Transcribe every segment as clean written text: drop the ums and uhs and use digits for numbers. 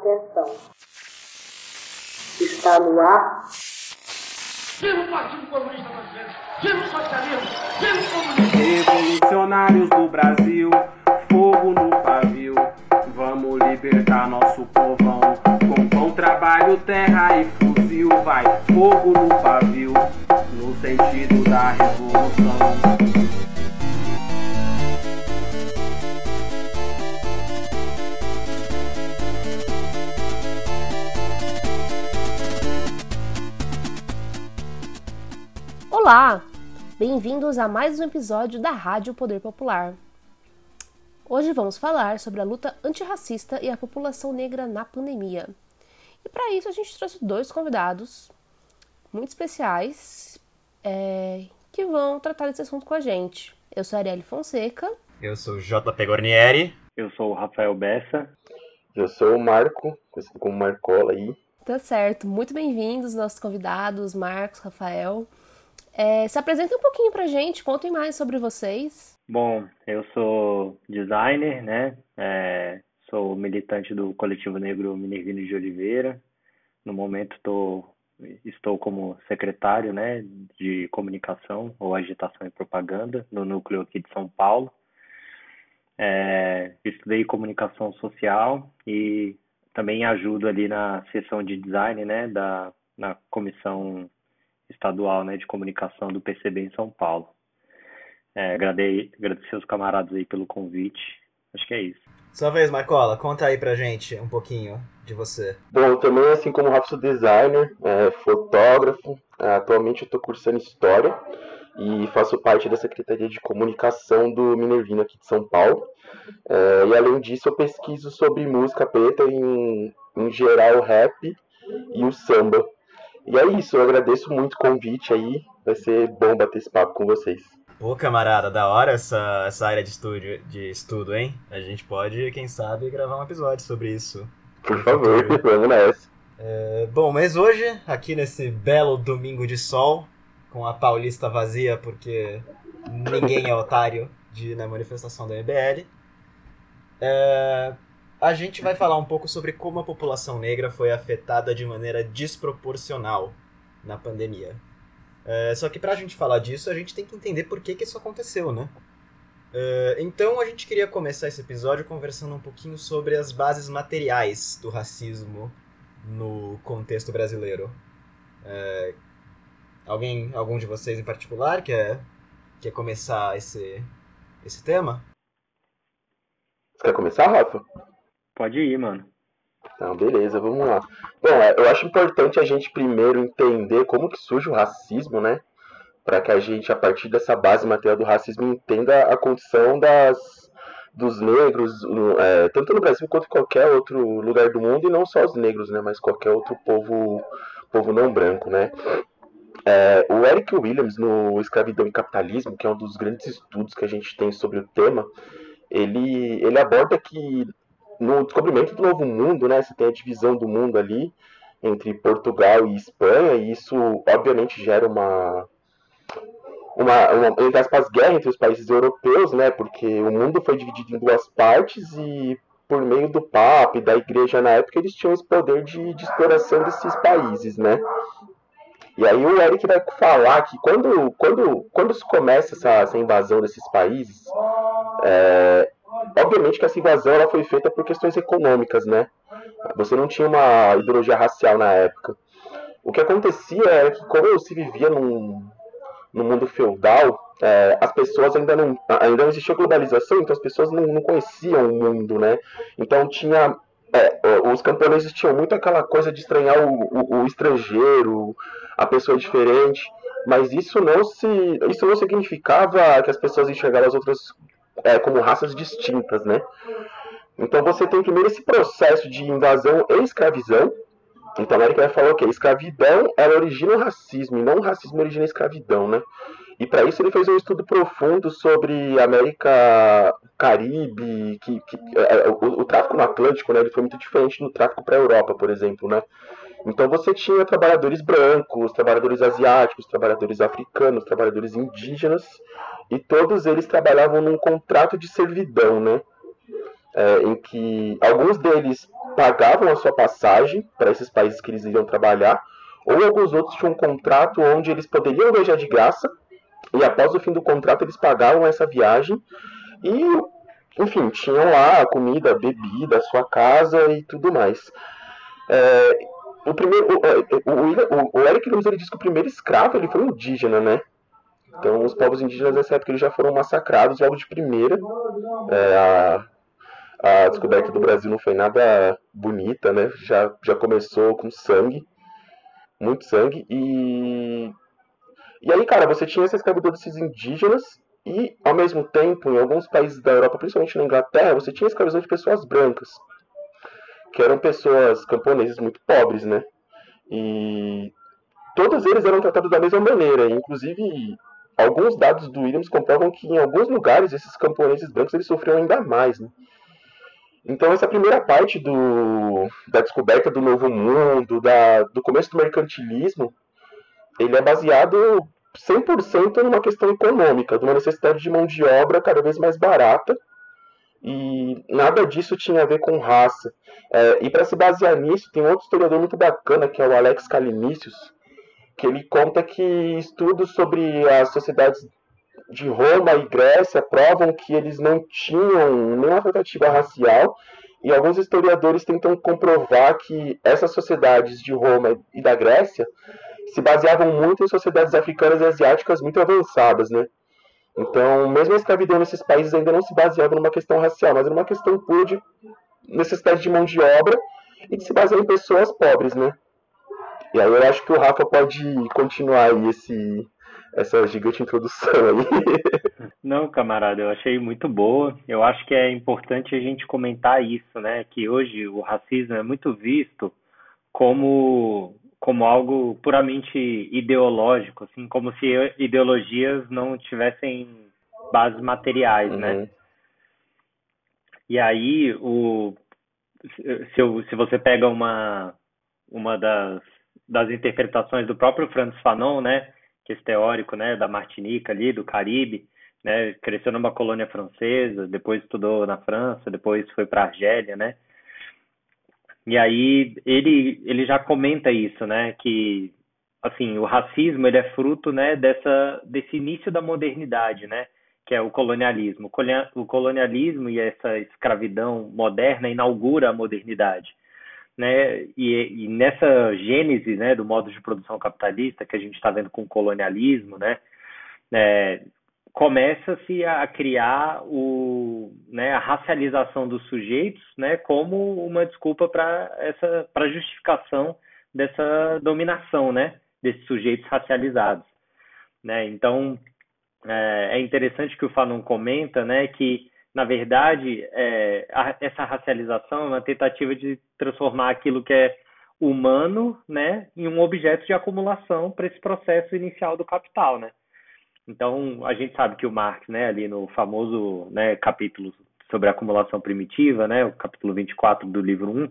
Atenção. Está no ar. Viva o Partido Comunista Brasileiro! Viva o socialismo! Viva o comunismo! Revolucionários do Brasil, fogo no pavio. Vamos libertar nosso povão. Com pão, trabalho, terra e fuzil. Vai, fogo no pavio, no sentido da revolução. Olá! Bem-vindos a mais um episódio da Rádio Poder Popular. Hoje vamos falar sobre a luta antirracista e a população negra na pandemia. E para isso a gente trouxe dois convidados muito especiais que vão tratar desse assunto com a gente. Eu sou a Arielle Fonseca. Eu sou o JP Gornieri. Eu sou o Rafael Bessa. Eu sou o Marco, conhecido como Marcola aí. Tá certo, muito bem-vindos nossos convidados, Marcos, Rafael. Se apresentem um pouquinho pra gente, contem mais sobre vocês. Bom, eu sou designer, né? Sou militante do Coletivo Negro Minervino de Oliveira. No momento estou como secretário, né, de comunicação ou agitação e propaganda no núcleo aqui de São Paulo. Estudei comunicação social e também ajudo ali na seção de design, né, na comissão estadual, né, de comunicação do PCB em São Paulo. Agradecer aos camaradas aí pelo convite. Acho que é isso. Sua vez, Marcola, conta aí pra gente um pouquinho de você. Bom, eu também, assim como o Rafa, sou designer, fotógrafo. Atualmente eu estou cursando História e faço parte da Secretaria de Comunicação do Minervino aqui de São Paulo. E além disso eu pesquiso sobre música preta, em geral rap e o samba. E é isso, eu agradeço muito o convite aí, vai ser bom bater esse papo com vocês. Pô, camarada, da hora essa área de estudo, hein? A gente pode, quem sabe, gravar um episódio sobre isso. Por favor, vamos nessa. Bom, mas hoje, aqui nesse belo domingo de sol, com a Paulista vazia porque ninguém é otário de ir na manifestação da MBL, a gente vai falar um pouco sobre como a população negra foi afetada de maneira desproporcional na pandemia. Só que pra gente falar disso, a gente tem que entender por que isso aconteceu, né? Então a gente queria começar esse episódio conversando um pouquinho sobre as bases materiais do racismo no contexto brasileiro. Algum de vocês em particular quer começar esse tema? Quer começar, Rafa? Pode ir, mano. Então, beleza, vamos lá. Bom, eu acho importante a gente primeiro entender como que surge o racismo, né? Para que a gente, a partir dessa base material do racismo, entenda a condição dos negros, tanto no Brasil quanto em qualquer outro lugar do mundo, e não só os negros, né? Mas qualquer outro povo não branco, né? O Eric Williams, no Escravidão e Capitalismo, que é um dos grandes estudos que a gente tem sobre o tema, ele aborda que no descobrimento do Novo Mundo, né, você tem a divisão do mundo ali entre Portugal e Espanha, e isso obviamente gera uma entre aspas, guerra entre os países europeus, né, porque o mundo foi dividido em duas partes e por meio do Papa e da Igreja na época eles tinham esse poder de exploração desses países, né. E aí o Eric vai falar que quando se começa essa invasão desses países, obviamente que essa invasão ela foi feita por questões econômicas, né? Você não tinha uma ideologia racial na época. O que acontecia era que, como se vivia no mundo feudal, as pessoas ainda não existia globalização, então as pessoas não conheciam o mundo, né? Então os camponeses tinham muito aquela coisa de estranhar o estrangeiro, a pessoa diferente, mas isso não significava que as pessoas enxergavam as outras como raças distintas, né? Então você tem primeiro esse processo de invasão e escravidão. Então a América vai falar, escravidão ela origina o racismo, e não o racismo origina a escravidão, né? E para isso ele fez um estudo profundo sobre a América Caribe, o tráfico no Atlântico, né? Ele foi muito diferente do tráfico para a Europa, por exemplo, né? Então você tinha trabalhadores brancos, trabalhadores asiáticos, trabalhadores africanos, trabalhadores indígenas, e todos eles trabalhavam num contrato de servidão, né? em que alguns deles pagavam a sua passagem para esses países que eles iriam trabalhar, ou alguns outros tinham um contrato onde eles poderiam viajar de graça, e após o fim do contrato eles pagavam essa viagem, e, enfim, tinham lá a comida, a bebida, a sua casa e tudo mais. O Eric Lewis ele diz que o primeiro escravo ele foi um indígena, né? Então os povos indígenas nessa época eles já foram massacrados logo de primeira. A descoberta do Brasil não foi nada bonita, né? Já começou com sangue, muito sangue. E aí, cara, você tinha essa escravidão desses indígenas e, ao mesmo tempo, em alguns países da Europa, principalmente na Inglaterra, você tinha a escravidão de pessoas brancas, que eram pessoas camponeses muito pobres, né? E todos eles eram tratados da mesma maneira. Inclusive, alguns dados do Williams comprovam que em alguns lugares esses camponeses brancos eles sofriam ainda mais, né? Então essa primeira parte da descoberta do Novo Mundo, do começo do mercantilismo, ele é baseado 100% numa questão econômica, de uma necessidade de mão de obra cada vez mais barata, e nada disso tinha a ver com raça. E para se basear nisso, tem outro historiador muito bacana, que é o Alex Callimicius, que ele conta que estudos sobre as sociedades de Roma e Grécia provam que eles não tinham nenhuma tratativa racial, e alguns historiadores tentam comprovar que essas sociedades de Roma e da Grécia se baseavam muito em sociedades africanas e asiáticas muito avançadas, né? Então, mesmo a escravidão nesses países ainda não se baseava numa questão racial, mas numa questão pura de necessidade de mão de obra e de se basear em pessoas pobres, né? E aí eu acho que o Rafa pode continuar aí essa gigante introdução aí. Não, camarada, eu achei muito boa. Eu acho que é importante a gente comentar isso, né? Que hoje o racismo é muito visto como algo puramente ideológico, assim, como se ideologias não tivessem bases materiais, né? E aí, se você pega uma das interpretações do próprio Frantz Fanon, né, que é esse teórico, né, da Martinica ali, do Caribe, né, cresceu numa colônia francesa, depois estudou na França, depois foi para a Argélia, né, e aí ele já comenta isso, né, que assim, o racismo ele é fruto, né, desse início da modernidade, né, que é o colonialismo. O colonialismo e essa escravidão moderna inaugura a modernidade, né? E nessa gênese, né, do modo de produção capitalista que a gente está vendo com o colonialismo, né, começa-se a criar a racialização dos sujeitos, né, como uma desculpa para justificação dessa dominação, né, desses sujeitos racializados, né? Então é interessante que o Fanon comenta, né, que na verdade essa racialização é uma tentativa de transformar aquilo que é humano, né, em um objeto de acumulação para esse processo inicial do capital, né? Então a gente sabe que o Marx, né, ali no famoso, né, capítulo sobre a acumulação primitiva, né, o capítulo 24 do livro 1,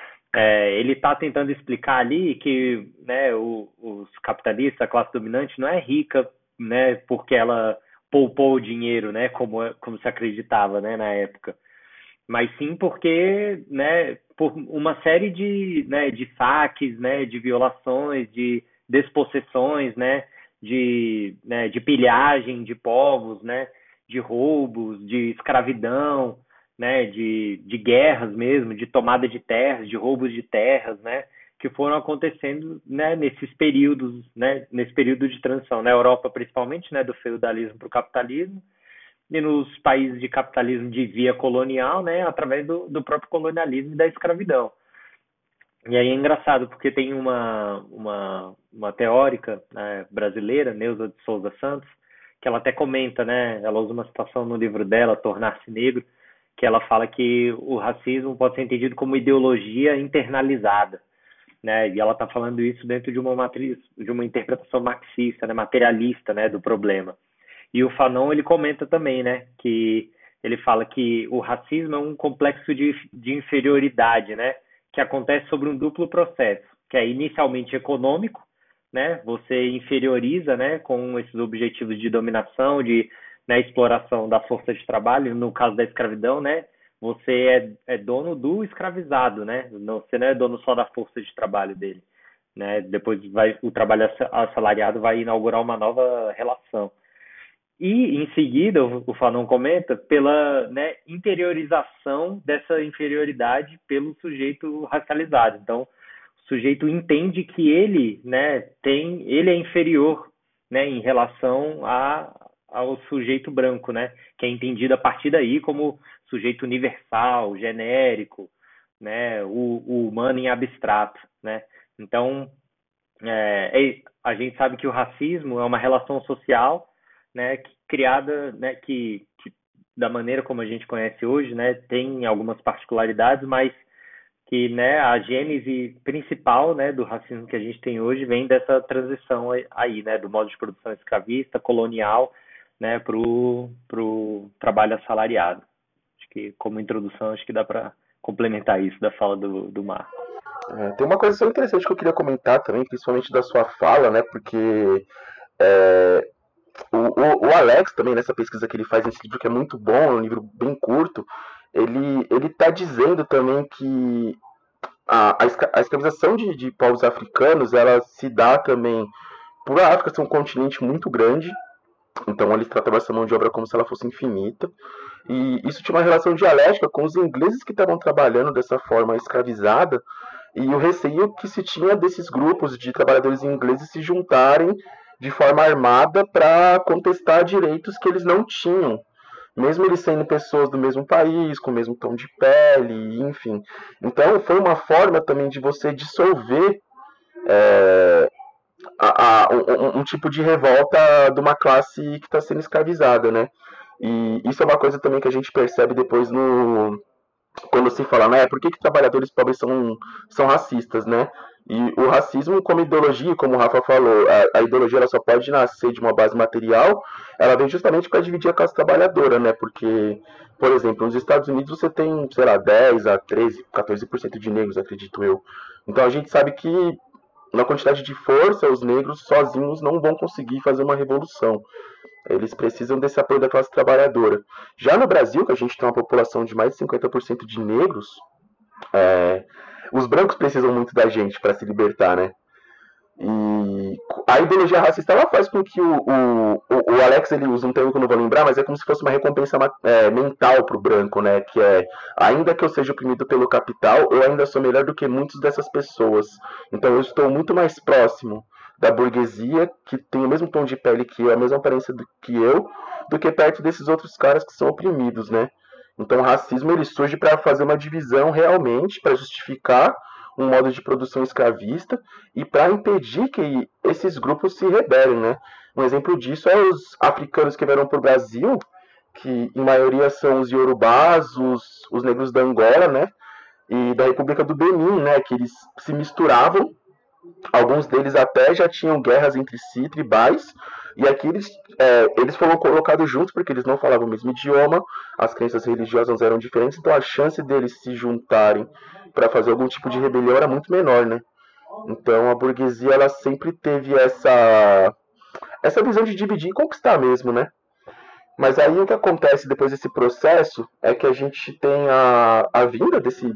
ele está tentando explicar ali que, né, os capitalistas, a classe dominante, não é rica, né, porque ela poupou o dinheiro, né, como se acreditava, né, na época, mas sim porque, né, por uma série de saques, né, de violações, de despossessões, né, de pilhagem de povos, né, de roubos, de escravidão, né, de guerras mesmo, de tomada de terras, de roubos de terras, né, que foram acontecendo, né, nesses períodos, né, nesse período de transição, na Europa principalmente, né, do feudalismo para o capitalismo, e nos países de capitalismo de via colonial, né, através do próprio colonialismo e da escravidão. E aí é engraçado, porque tem uma teórica, né, brasileira, Neuza de Souza Santos, que ela até comenta, né, ela usa uma citação no livro dela, Tornar-se Negro, que ela fala que o racismo pode ser entendido como ideologia internalizada, né, e ela está falando isso dentro de uma matriz, de uma interpretação marxista, né, materialista, né, do problema. E o Fanon, ele comenta também, né, que ele fala que o racismo é um complexo de inferioridade, né, que acontece sobre um duplo processo, que é inicialmente econômico, né, você inferioriza, né, com esses objetivos de dominação, de, né, exploração da força de trabalho, no caso da escravidão, né, você é dono do escravizado, né? Você não é dono só da força de trabalho dele, né? Depois o trabalho assalariado vai inaugurar uma nova relação. E, em seguida, o Fanon comenta pela, né, interiorização dessa inferioridade pelo sujeito racializado. Então, o sujeito entende que ele, né, ele é inferior, né, em relação ao sujeito branco, né, que é entendido a partir daí como sujeito universal, genérico, né, o humano em abstrato, né. Então, a gente sabe que o racismo é uma relação social, né, criada, né, que da maneira como a gente conhece hoje, né, tem algumas particularidades, mas que, né, a gênese principal, né, do racismo que a gente tem hoje vem dessa transição aí, né, do modo de produção escravista, colonial, né, pro trabalho assalariado. Acho que, como introdução, acho que dá para complementar isso da fala do Marco. Tem uma coisa interessante que eu queria comentar também, principalmente da sua fala, né, porque o Alex também, nessa pesquisa que ele faz nesse livro, que é muito bom, é um livro bem curto, ele está dizendo também que a escravização de povos africanos, ela se dá também por a África ser um continente muito grande, então eles tratavam essa mão de obra como se ela fosse infinita, e isso tinha uma relação dialética com os ingleses que estavam trabalhando dessa forma escravizada, e o receio que se tinha desses grupos de trabalhadores ingleses se juntarem de forma armada para contestar direitos que eles não tinham, mesmo eles sendo pessoas do mesmo país, com o mesmo tom de pele, enfim. Então foi uma forma também de você dissolver um tipo de revolta de uma classe que está sendo escravizada, né? E isso é uma coisa também que a gente percebe depois quando se fala, né, por que trabalhadores pobres são racistas, né? E o racismo como ideologia, como o Rafa falou, a ideologia ela só pode nascer de uma base material, ela vem justamente para dividir a classe trabalhadora, né? Porque, por exemplo, nos Estados Unidos você tem, sei lá, 10 a 13, 14% de negros, acredito eu. Então a gente sabe que na quantidade de força, os negros sozinhos não vão conseguir fazer uma revolução. Eles precisam desse apoio da classe trabalhadora. Já no Brasil, que a gente tem uma população de mais de 50% de negros, os brancos precisam muito da gente para se libertar, né? E a ideologia racista ela faz com que o Alex ele usa um termo que eu não vou lembrar, mas é como se fosse uma recompensa mental para o branco, né? Que é, ainda que eu seja oprimido pelo capital, eu ainda sou melhor do que muitas dessas pessoas. Então eu estou muito mais próximo da burguesia, que tem o mesmo tom de pele que eu, a mesma aparência que eu, do que perto desses outros caras que são oprimidos, né? Então o racismo ele surge para fazer uma divisão realmente, para justificar um modo de produção escravista e para impedir que esses grupos se rebelem, né? Um exemplo disso é os africanos que vieram para o Brasil, que em maioria são os iorubás, os negros da Angola, né? E da República do Benin, né? Que eles se misturavam. Alguns deles até já tinham guerras entre si, tribais, e aqui eles foram colocados juntos porque eles não falavam o mesmo idioma, as crenças religiosas eram diferentes, então a chance deles se juntarem para fazer algum tipo de rebelião era muito menor, né? Então a burguesia ela sempre teve essa visão de dividir e conquistar mesmo, né? Mas aí o que acontece depois desse processo é que a gente tem a vinda desses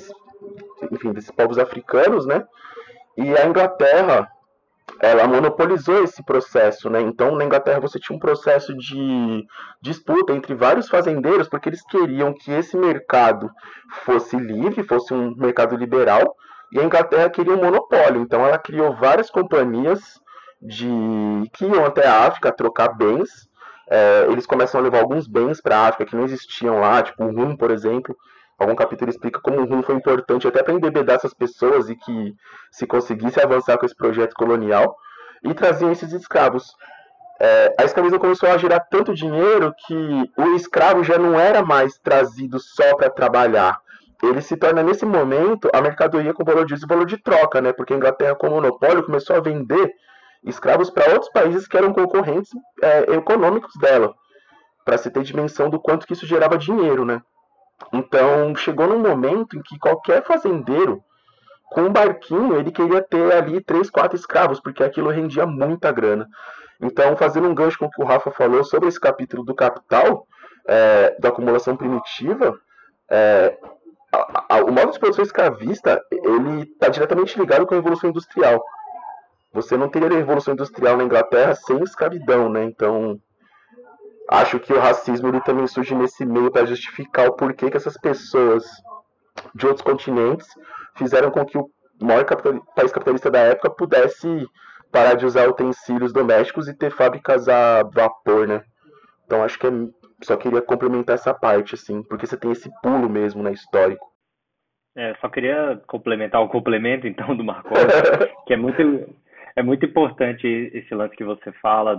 povos africanos, né? E a Inglaterra, ela monopolizou esse processo, né? Então, na Inglaterra você tinha um processo de disputa entre vários fazendeiros, porque eles queriam que esse mercado fosse livre, fosse um mercado liberal, e a Inglaterra queria um monopólio. Então, ela criou várias companhias que iam até a África trocar bens. Eles começam a levar alguns bens para a África que não existiam lá, tipo o rum, por exemplo. Algum capítulo explica como o rum foi importante até para embebedar essas pessoas e que se conseguisse avançar com esse projeto colonial, e traziam esses escravos. A escravidão começou a gerar tanto dinheiro que o escravo já não era mais trazido só para trabalhar. Ele se torna, nesse momento, a mercadoria com valor de uso e valor de troca, né? Porque a Inglaterra, como monopólio, começou a vender escravos para outros países que eram concorrentes econômicos dela, para se ter dimensão do quanto que isso gerava dinheiro, né? Então, chegou num momento em que qualquer fazendeiro, com um barquinho, ele queria ter ali 3, 4 escravos, porque aquilo rendia muita grana. Então, fazendo um gancho com o que o Rafa falou sobre esse capítulo do Capital, da acumulação primitiva, O modo de produção escravista, ele está diretamente ligado com a Revolução Industrial. Você não teria a Revolução Industrial na Inglaterra sem escravidão, né? Então, acho que o racismo ele também surge nesse meio para justificar o porquê que essas pessoas de outros continentes fizeram com que o maior país capitalista da época pudesse parar de usar utensílios domésticos e ter fábricas a vapor, né? Então acho que só queria complementar essa parte, assim, porque você tem esse pulo mesmo, né, histórico. Só queria complementar o complemento, então, do Marcos, que é muito importante esse lance que você fala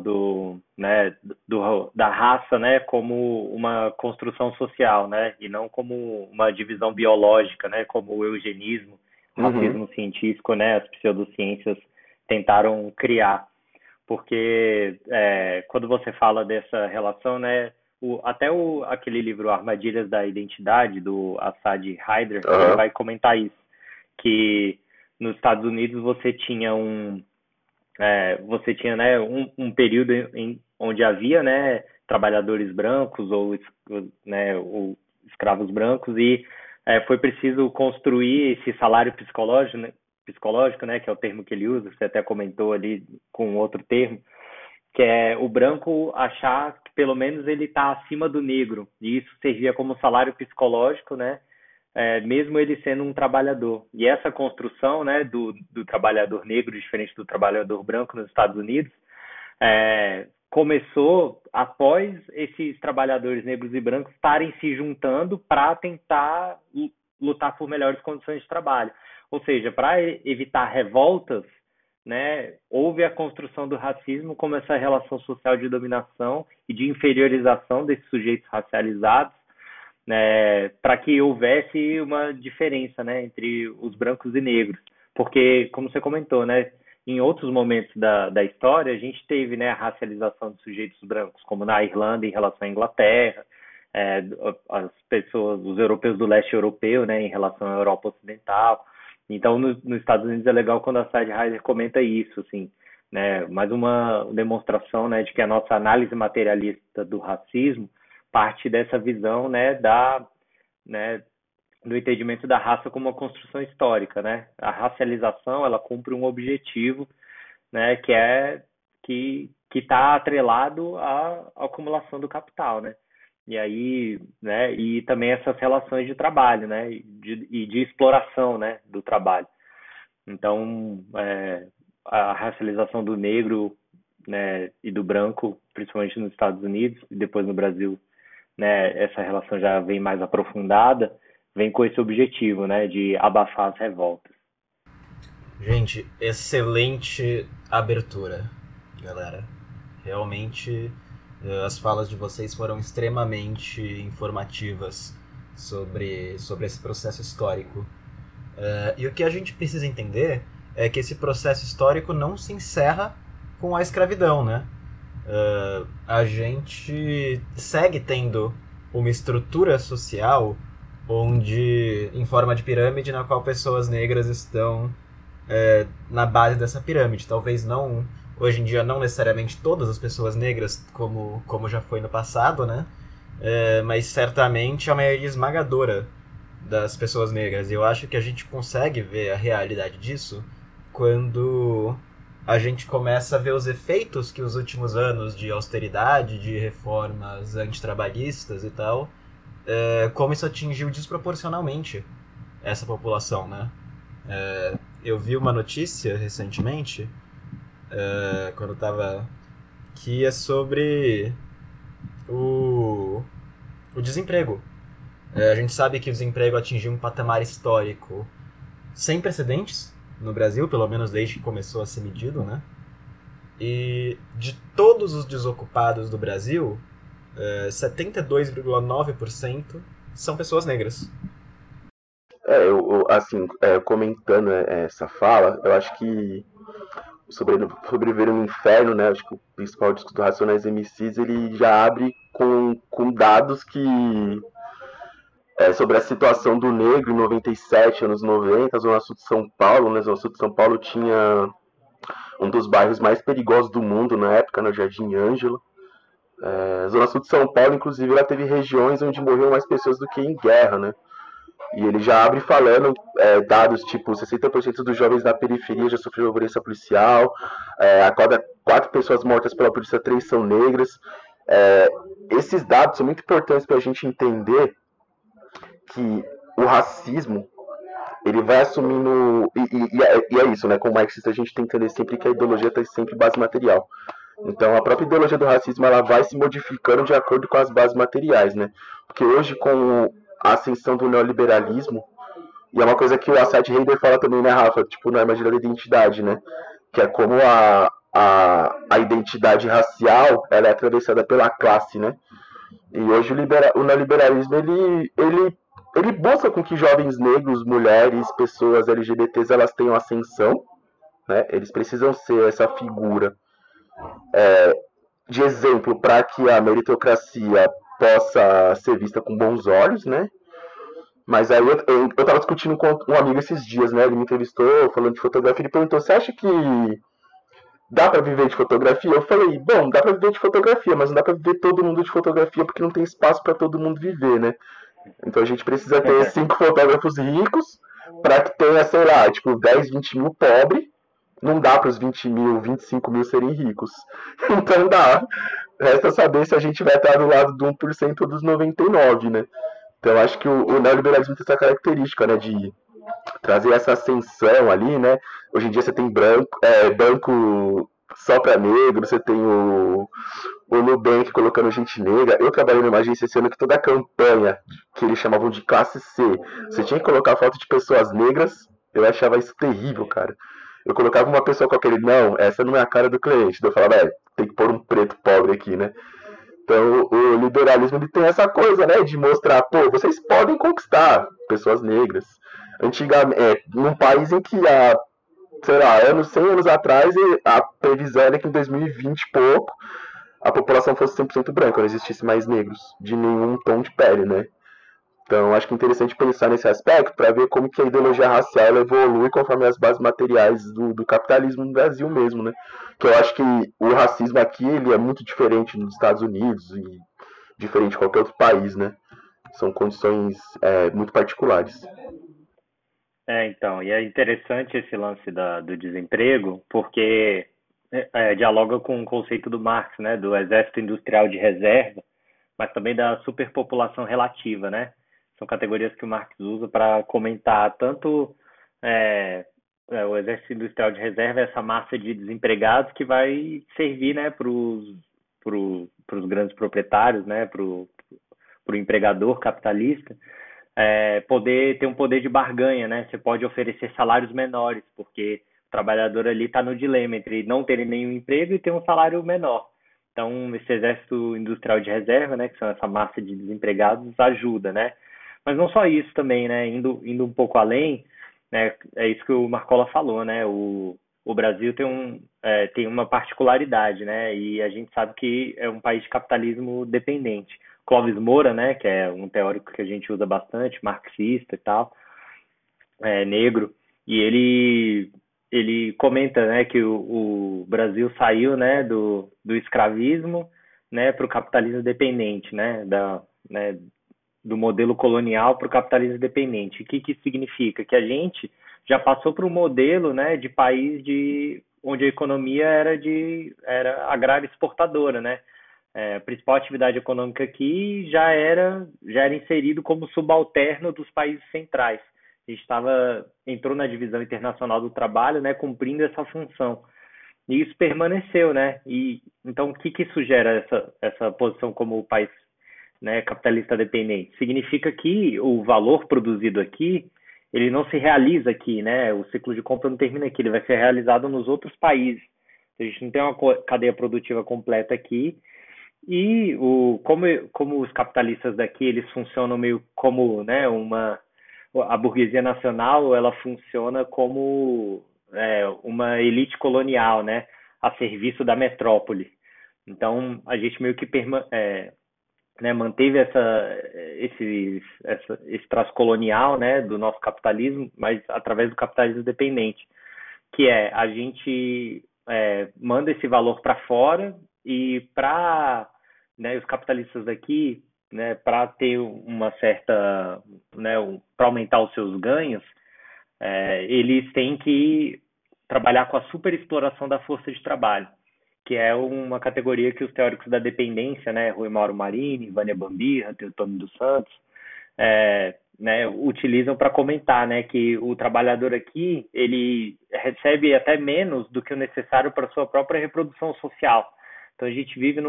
da raça, né, como uma construção social, né, e não como uma divisão biológica, né, como o eugenismo, racismo científico, né, as pseudociências tentaram criar. Porque quando você fala dessa relação, né, aquele livro Armadilhas da Identidade, do Assad Haider, ele vai comentar isso, que nos Estados Unidos você tinha né, um período onde havia, né, trabalhadores brancos ou escravos brancos e foi preciso construir esse salário psicológico, né, que é o termo que ele usa, você até comentou ali com outro termo, que é o branco achar que pelo menos ele está acima do negro, e isso servia como salário psicológico, né, mesmo ele sendo um trabalhador. E essa construção, né, do trabalhador negro diferente do trabalhador branco nos Estados Unidos começou após esses trabalhadores negros e brancos estarem se juntando para tentar lutar por melhores condições de trabalho. Ou seja, para evitar revoltas, né, houve a construção do racismo como essa relação social de dominação e de inferiorização desses sujeitos racializados, né, para que houvesse uma diferença, né, entre os brancos e negros. Porque, como você comentou, né, em outros momentos da história, a gente teve, né, a racialização de sujeitos brancos, como na Irlanda em relação à Inglaterra, as pessoas, os europeus do leste europeu, né, em relação à Europa Ocidental. Então, nos Estados Unidos é legal quando a Assad Haider comenta isso, assim, né, mais uma demonstração, né, de que a nossa análise materialista do racismo parte dessa visão, né, do entendimento da raça como uma construção histórica, né? A racialização, ela cumpre um objetivo, né, que está atrelado à acumulação do capital, né? E aí, né, e também essas relações de trabalho, né, e de exploração, né, do trabalho. Então, a racialização do negro, né, e do branco, principalmente nos Estados Unidos e depois no Brasil, né, essa relação já vem mais aprofundada, vem com esse objetivo, né, de abafar as revoltas. Gente, excelente abertura, galera. Realmente, as falas de vocês foram extremamente informativas sobre esse processo histórico. E o que a gente precisa entender é que esse processo histórico não se encerra com a escravidão, né? A gente segue tendo uma estrutura social onde, em forma de pirâmide, na qual pessoas negras estão na base dessa pirâmide. Talvez não, hoje em dia, não necessariamente todas as pessoas negras, como já foi no passado, né? Mas certamente a maioria esmagadora das pessoas negras. E eu acho que a gente consegue ver a realidade disso quando a gente começa a ver os efeitos que os últimos anos de austeridade, de reformas antitrabalhistas e tal, como isso atingiu desproporcionalmente essa população, né? Eu vi uma notícia recentemente, quando estava, que é sobre o desemprego. A gente sabe que o desemprego atingiu um patamar histórico sem precedentes no Brasil, pelo menos desde que começou a ser medido, né? E de todos os desocupados do Brasil, 72,9% são pessoas negras. Comentando essa fala, eu acho que Sobreviver no Inferno, né? Acho que o principal disco do Racionais MCs, ele já abre com dados que sobre a situação do negro em 97, anos 90, a Zona Sul de São Paulo, né? A Zona Sul de São Paulo tinha um dos bairros mais perigosos do mundo na época, no Jardim Ângelo. A Zona Sul de São Paulo, inclusive, ela teve regiões onde morreram mais pessoas do que em guerra, né? E ele já abre falando dados tipo 60% dos jovens da periferia já sofreram violência policial, a cada 4 pessoas mortas pela polícia, 3 são negras. Esses dados são muito importantes para a gente entender que o racismo ele vai assumindo. E é isso, né? Como marxista, a gente tem que entender sempre que a ideologia está sempre base material. Então, a própria ideologia do racismo ela vai se modificando de acordo com as bases materiais, né? Porque hoje, com a ascensão do neoliberalismo, e é uma coisa que o Assad Heider fala também, né, Rafa? Tipo, na armadilha da identidade, né? Que é como a identidade racial ela é atravessada pela classe, né? E hoje o neoliberalismo ele busca com que jovens negros, mulheres, pessoas LGBTs elas tenham ascensão, né? Eles precisam ser essa figura de exemplo para que a meritocracia possa ser vista com bons olhos, né? Mas aí eu tava discutindo com um amigo esses dias, né? Ele me entrevistou falando de fotografia, ele perguntou, você acha que dá para viver de fotografia? Eu falei, bom, dá para viver de fotografia, mas não dá para viver todo mundo de fotografia porque não tem espaço para todo mundo viver, né? Então a gente precisa ter 5 fotógrafos ricos para que tenha, sei lá, tipo 10, 20 mil pobres. Não dá para os 20 mil, 25 mil serem ricos. Então dá. Resta saber se a gente vai estar do lado do 1% ou dos 99%, né? Então eu acho que o neoliberalismo tem essa característica, né? De trazer essa ascensão ali, né? Hoje em dia você tem banco só para negro, você tem o Nubank colocando gente negra. Eu trabalhei numa agência esse ano que toda a campanha, que eles chamavam de classe C, você tinha que colocar foto de pessoas negras. Eu achava isso terrível, cara. Eu colocava uma pessoa com aquele, não, essa não é a cara do cliente. Eu falava, tem que pôr um preto pobre aqui, né? Então o liberalismo ele tem essa coisa, né? De mostrar, pô, vocês podem conquistar pessoas negras. Antigamente, num país em que há, sei lá, 100 anos atrás, a previsão era que em 2020 e pouco a população fosse 100% branca, não existisse mais negros de nenhum tom de pele, né? Então, acho que é interessante pensar nesse aspecto para ver como que a ideologia racial ela evolui conforme as bases materiais do capitalismo no Brasil mesmo, né? Que eu acho que o racismo aqui ele é muito diferente nos Estados Unidos e diferente de qualquer outro país, né? São condições muito particulares. Então, e é interessante esse lance do desemprego, porque dialoga com o conceito do Marx, né? Do exército industrial de reserva, mas também da superpopulação relativa, né? São categorias que o Marx usa para comentar tanto o exército industrial de reserva, essa massa de desempregados que vai servir, né, para os grandes proprietários, né, para o empregador capitalista, poder ter um poder de barganha, né? Você pode oferecer salários menores, porque o trabalhador ali está no dilema entre não ter nenhum emprego e ter um salário menor. Então, esse exército industrial de reserva, né, que são essa massa de desempregados, ajuda, né? Mas não só isso também, né? Indo um pouco além, né? É isso que o Marcola falou, né? O Brasil tem uma particularidade, né? E a gente sabe que é um país de capitalismo dependente. Clóvis Moura, né? Que é um teórico que a gente usa bastante, marxista e tal, negro, e ele comenta, né, que o Brasil saiu, né, do escravismo, né, para o capitalismo dependente, né, do modelo colonial para o capitalismo dependente. O que isso significa? Que a gente já passou para um modelo, né, de país onde a economia era agrária exportadora, né? A principal atividade econômica aqui já era inserido como subalterno dos países centrais. A gente entrou na divisão internacional do trabalho, né, cumprindo essa função. E isso permaneceu, né? E então o que isso gera essa posição como país, né, capitalista dependente? Significa que o valor produzido aqui, ele não se realiza aqui, né? O ciclo de compra não termina aqui, ele vai ser realizado nos outros países. A gente não tem uma cadeia produtiva completa aqui. E como os capitalistas daqui, eles funcionam meio como, né, a burguesia nacional, ela funciona como uma elite colonial, né, a serviço da metrópole. Então, a gente meio que né, manteve esse traço colonial, né, do nosso capitalismo, mas através do capitalismo dependente, que a gente manda esse valor para fora e para né, os capitalistas daqui, né, para ter uma certa, né, para aumentar os seus ganhos, eles têm que trabalhar com a superexploração da força de trabalho, que é uma categoria que os teóricos da dependência, né, Rui Mauro Marini, Vânia Bambirra, Teotônio dos Santos, né, utilizam para comentar, né, que o trabalhador aqui ele recebe até menos do que o necessário para a sua própria reprodução social. Então a gente vive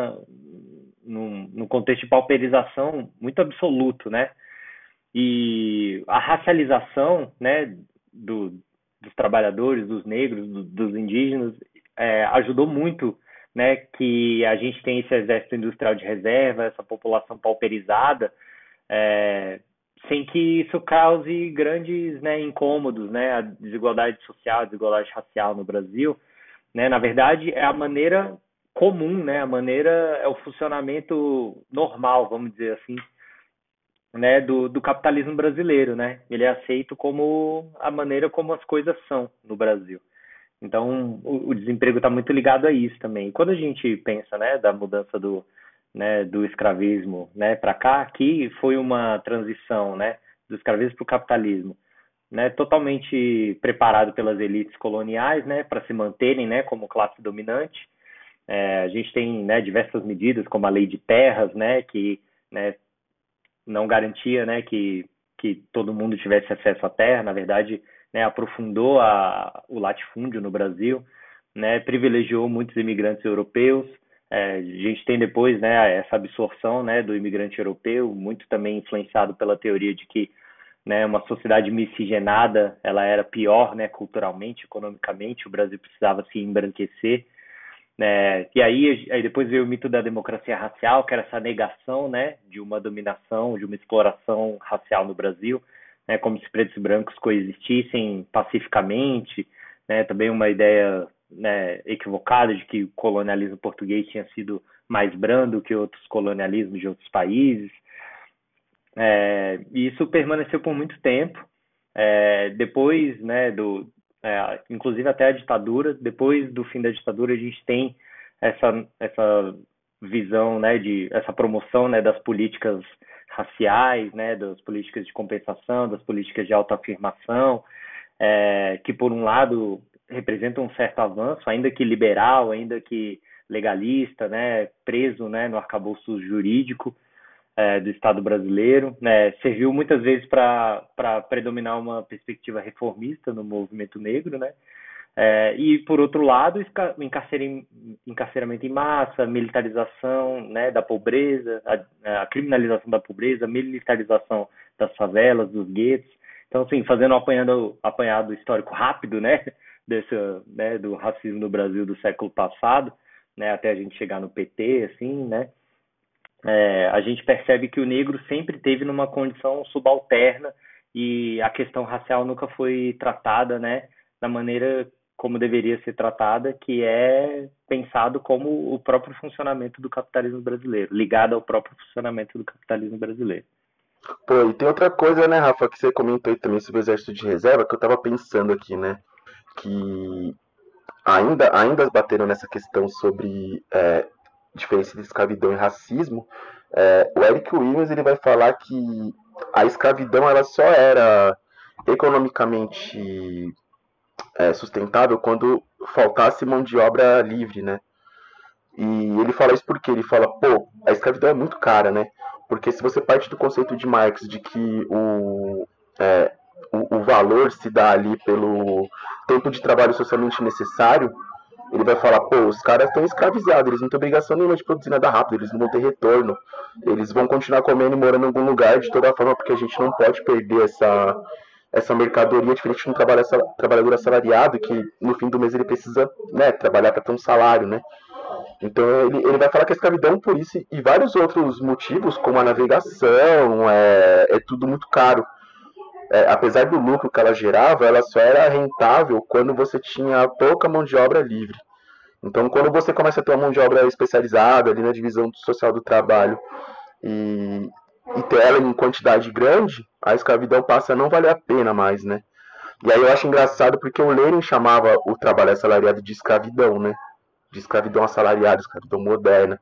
num contexto de pauperização muito absoluto, né? E a racialização, né, dos trabalhadores, dos negros, dos indígenas, ajudou muito, né, que a gente tem esse exército industrial de reserva, essa população pauperizada, sem que isso cause grandes, né, incômodos, né, a desigualdade social, a desigualdade racial no Brasil, né, na verdade é a maneira comum, né, é o funcionamento normal, vamos dizer assim, né, do capitalismo brasileiro, né, ele é aceito como a maneira como as coisas são no Brasil. Então o desemprego está muito ligado a isso também. Quando a gente pensa, né, da mudança do escravismo, né, para cá, que foi uma transição, né, do escravismo para o capitalismo, né, totalmente preparado pelas elites coloniais, né, para se manterem, né, como classe dominante. A gente tem, né, diversas medidas, como a lei de terras, né, que, né, não garantia, né, que todo mundo tivesse acesso à terra, na verdade, né, aprofundou o latifúndio no Brasil, né, privilegiou muitos imigrantes europeus. A gente tem depois, né, essa absorção, né, do imigrante europeu, muito também influenciado pela teoria de que, né, uma sociedade miscigenada ela era pior, né, culturalmente, economicamente, o Brasil precisava se embranquecer, né, e aí depois veio o mito da democracia racial, que era essa negação, né, de uma dominação, de uma exploração racial no Brasil, né, como se pretos e brancos coexistissem pacificamente, né, também uma ideia, né, equivocada de que o colonialismo português tinha sido mais brando que outros colonialismos de outros países. E isso permaneceu por muito tempo. Depois, né, inclusive até a ditadura, depois do fim da ditadura, a gente tem essa visão, né, essa promoção, né, das políticas raciais, né, das políticas de compensação, das políticas de autoafirmação, que por um lado representam um certo avanço, ainda que liberal, ainda que legalista, né, preso, né, no arcabouço jurídico do Estado brasileiro, né, serviu muitas vezes para predominar uma perspectiva reformista no movimento negro, né, e por outro lado encarceramento em massa, militarização, né, da pobreza, a criminalização da pobreza, a militarização das favelas, dos guetos. Então, assim, fazendo um apanhado histórico rápido, né, do racismo no Brasil do século passado, né, até a gente chegar no PT, assim, né, a gente percebe que o negro sempre teve numa condição subalterna e a questão racial nunca foi tratada, né, da maneira como deveria ser tratada, que é pensado como o próprio funcionamento do capitalismo brasileiro, ligado ao próprio funcionamento do capitalismo brasileiro. Pô, e tem outra coisa, né, Rafa, que você comentou aí também sobre o exército de reserva, que eu tava pensando aqui, né, que ainda bateram nessa questão sobre diferença de escravidão e racismo. O Eric Williams ele vai falar que a escravidão ela só era economicamente sustentável quando faltasse mão de obra livre, né? E ele fala isso porque ele fala, pô, a escravidão é muito cara, né? Porque se você parte do conceito de Marx de que o valor se dá ali pelo tempo de trabalho socialmente necessário, ele vai falar, pô, os caras estão escravizados, eles não têm obrigação nenhuma de produzir nada rápido, eles não vão ter retorno, eles vão continuar comendo e morando em algum lugar de toda forma, porque a gente não pode perder essa mercadoria, diferente de um trabalhador assalariado, que no fim do mês ele precisa, né, trabalhar para ter um salário, né? Então ele vai falar que a escravidão, por isso, e vários outros motivos, como a navegação, é tudo muito caro. Apesar do lucro que ela gerava, ela só era rentável quando você tinha pouca mão de obra livre. Então, quando você começa a ter uma mão de obra especializada ali na divisão social do trabalho e ter ela em quantidade grande, a escravidão passa a não valer a pena mais, né? E aí eu acho engraçado porque o Lenin chamava o trabalho assalariado de escravidão, né? De escravidão assalariada, escravidão moderna.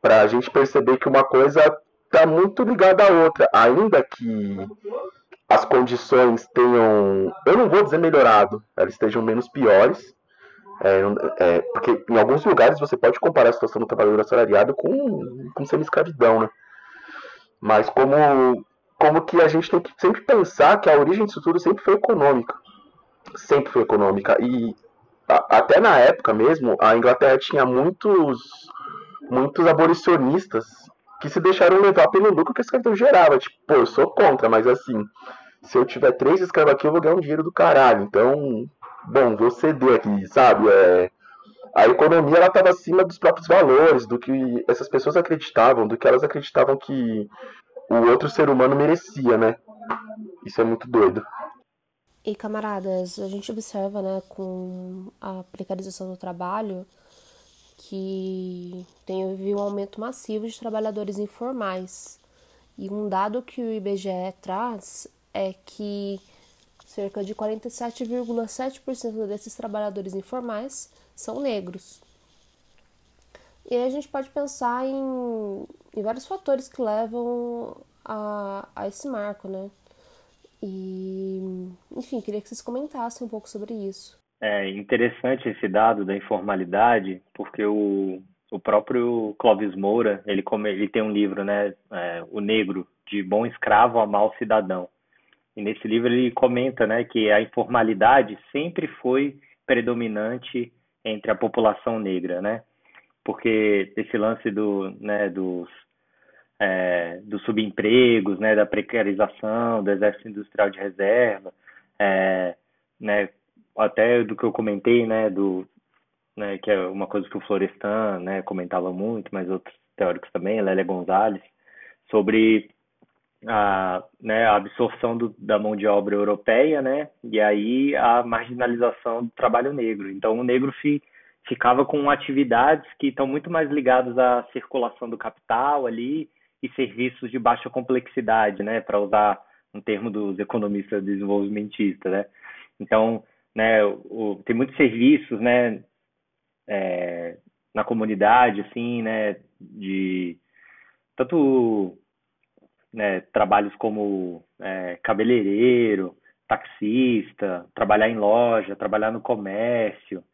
para a gente perceber que uma coisa está muito ligada à outra, ainda que as condições tenham, eu não vou dizer melhorado, elas estejam menos piores, porque em alguns lugares você pode comparar a situação do trabalhador assalariado com semi-escravidão, né? Mas como que a gente tem que sempre pensar que a origem disso tudo sempre foi econômica. Sempre foi econômica. E até na época mesmo, a Inglaterra tinha muitos abolicionistas que se deixaram levar pelo lucro que a escravidão gerava. Tipo, pô, eu sou contra, mas assim, se eu tiver 3 escravos aqui, eu vou ganhar um dinheiro do caralho. Então, bom, vou ceder aqui, sabe? A economia, ela estava acima dos próprios valores, do que essas pessoas acreditavam, do que elas acreditavam que o outro ser humano merecia, né? Isso é muito doido. E camaradas, a gente observa, né, com a precarização do trabalho, que teve um aumento massivo de trabalhadores informais. E um dado que o IBGE traz é que cerca de 47,7% desses trabalhadores informais são negros. E aí a gente pode pensar em vários fatores que levam a esse marco, né? E, enfim, queria que vocês comentassem um pouco sobre isso. É interessante esse dado da informalidade, porque o próprio Clóvis Moura, ele tem um livro, né, O Negro, de Bom Escravo a Mau Cidadão. E nesse livro ele comenta, né, que a informalidade sempre foi predominante entre a população negra, né? Porque esse lance dos subempregos, né, da precarização, do exército industrial de reserva, né, até do que eu comentei, né, que é uma coisa que o Florestan, né, comentava muito, mas outros teóricos também, Lélia Gonzalez, sobre né, a absorção da mão de obra europeia, né, e aí a marginalização do trabalho negro. Então o negro ficava com atividades que estão muito mais ligadas à circulação do capital ali e serviços de baixa complexidade, né, para usar um termo dos economistas desenvolvimentistas, né. Então, né, tem muitos serviços, né, na comunidade, assim, né, de tanto, né, trabalhos como cabeleireiro, taxista, trabalhar em loja, trabalhar no comércio,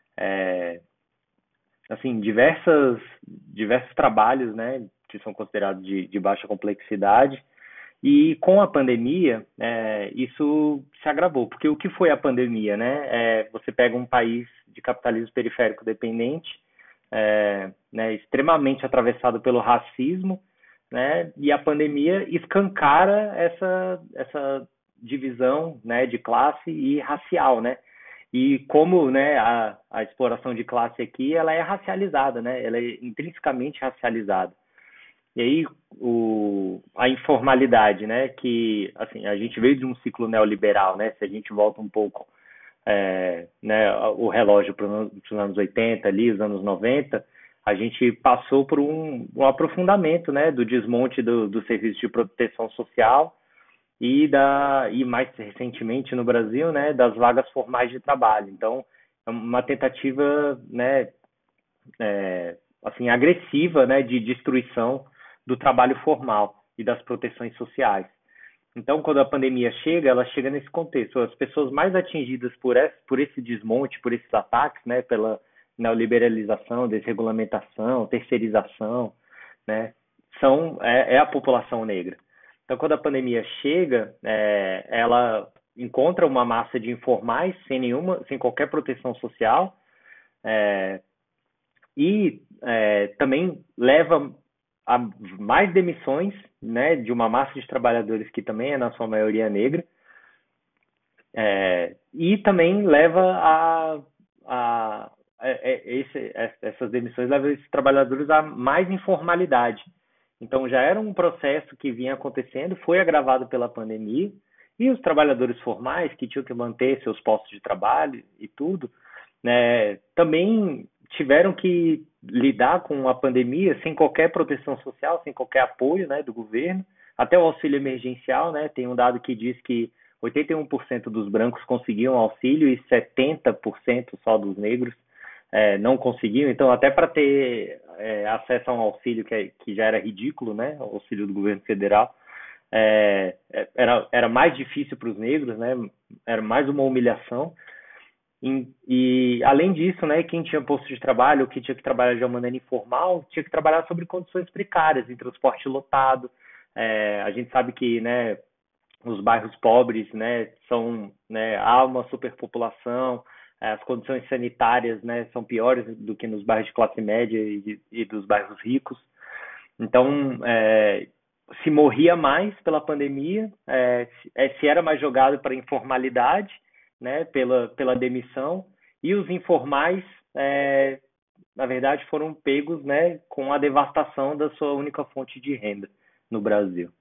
assim, diversos trabalhos, né, que são considerados de baixa complexidade. E com a pandemia, isso se agravou, porque o que foi a pandemia, né? Você pega um país de capitalismo periférico dependente, né, extremamente atravessado pelo racismo, né? E a pandemia escancara essa divisão, né, de classe e racial, né? E como, né, a exploração de classe aqui, ela é racializada, né? Ela é intrinsecamente racializada. E aí a informalidade, né, que assim, a gente veio de um ciclo neoliberal, né, se a gente volta um pouco né, o relógio para os anos 80, ali, os anos 90, a gente passou por um aprofundamento, né, do desmonte do serviço de proteção social e mais recentemente no Brasil, né, das vagas formais de trabalho. Então, é uma tentativa, né, assim, agressiva, né, de destruição do trabalho formal e das proteções sociais. Então, quando a pandemia chega, ela chega nesse contexto. As pessoas mais atingidas por esse desmonte, por esses ataques, né, pela neoliberalização, desregulamentação, terceirização, né, é a população negra. Então, quando a pandemia chega, ela encontra uma massa de informais sem qualquer proteção social, e também leva a mais demissões, né, de uma massa de trabalhadores que também é na sua maioria negra, e também leva essas demissões levam esses trabalhadores a mais informalidade. Então já era um processo que vinha acontecendo, foi agravado pela pandemia, e os trabalhadores formais que tinham que manter seus postos de trabalho e tudo, né, também tiveram que lidar com a pandemia sem qualquer proteção social, sem qualquer apoio, né, do governo, até o auxílio emergencial, né, tem um dado que diz que 81% dos brancos conseguiam auxílio e 70% só dos negros não conseguiam. Então, até para ter acesso a um auxílio que já era ridículo, né, o auxílio do governo federal, era mais difícil para os negros, né, era mais uma humilhação. E além disso, né, quem tinha posto de trabalho, que tinha que trabalhar de uma maneira informal, tinha que trabalhar sobre condições precárias, em transporte lotado. A gente sabe que, né, os bairros pobres, né, há uma superpopulação, as condições sanitárias, né, são piores do que nos bairros de classe média e dos bairros ricos. Então, se morria mais pela pandemia, se era mais jogado para a informalidade, né, pela demissão, e os informais, na verdade, foram pegos, né, com a devastação da sua única fonte de renda no Brasil.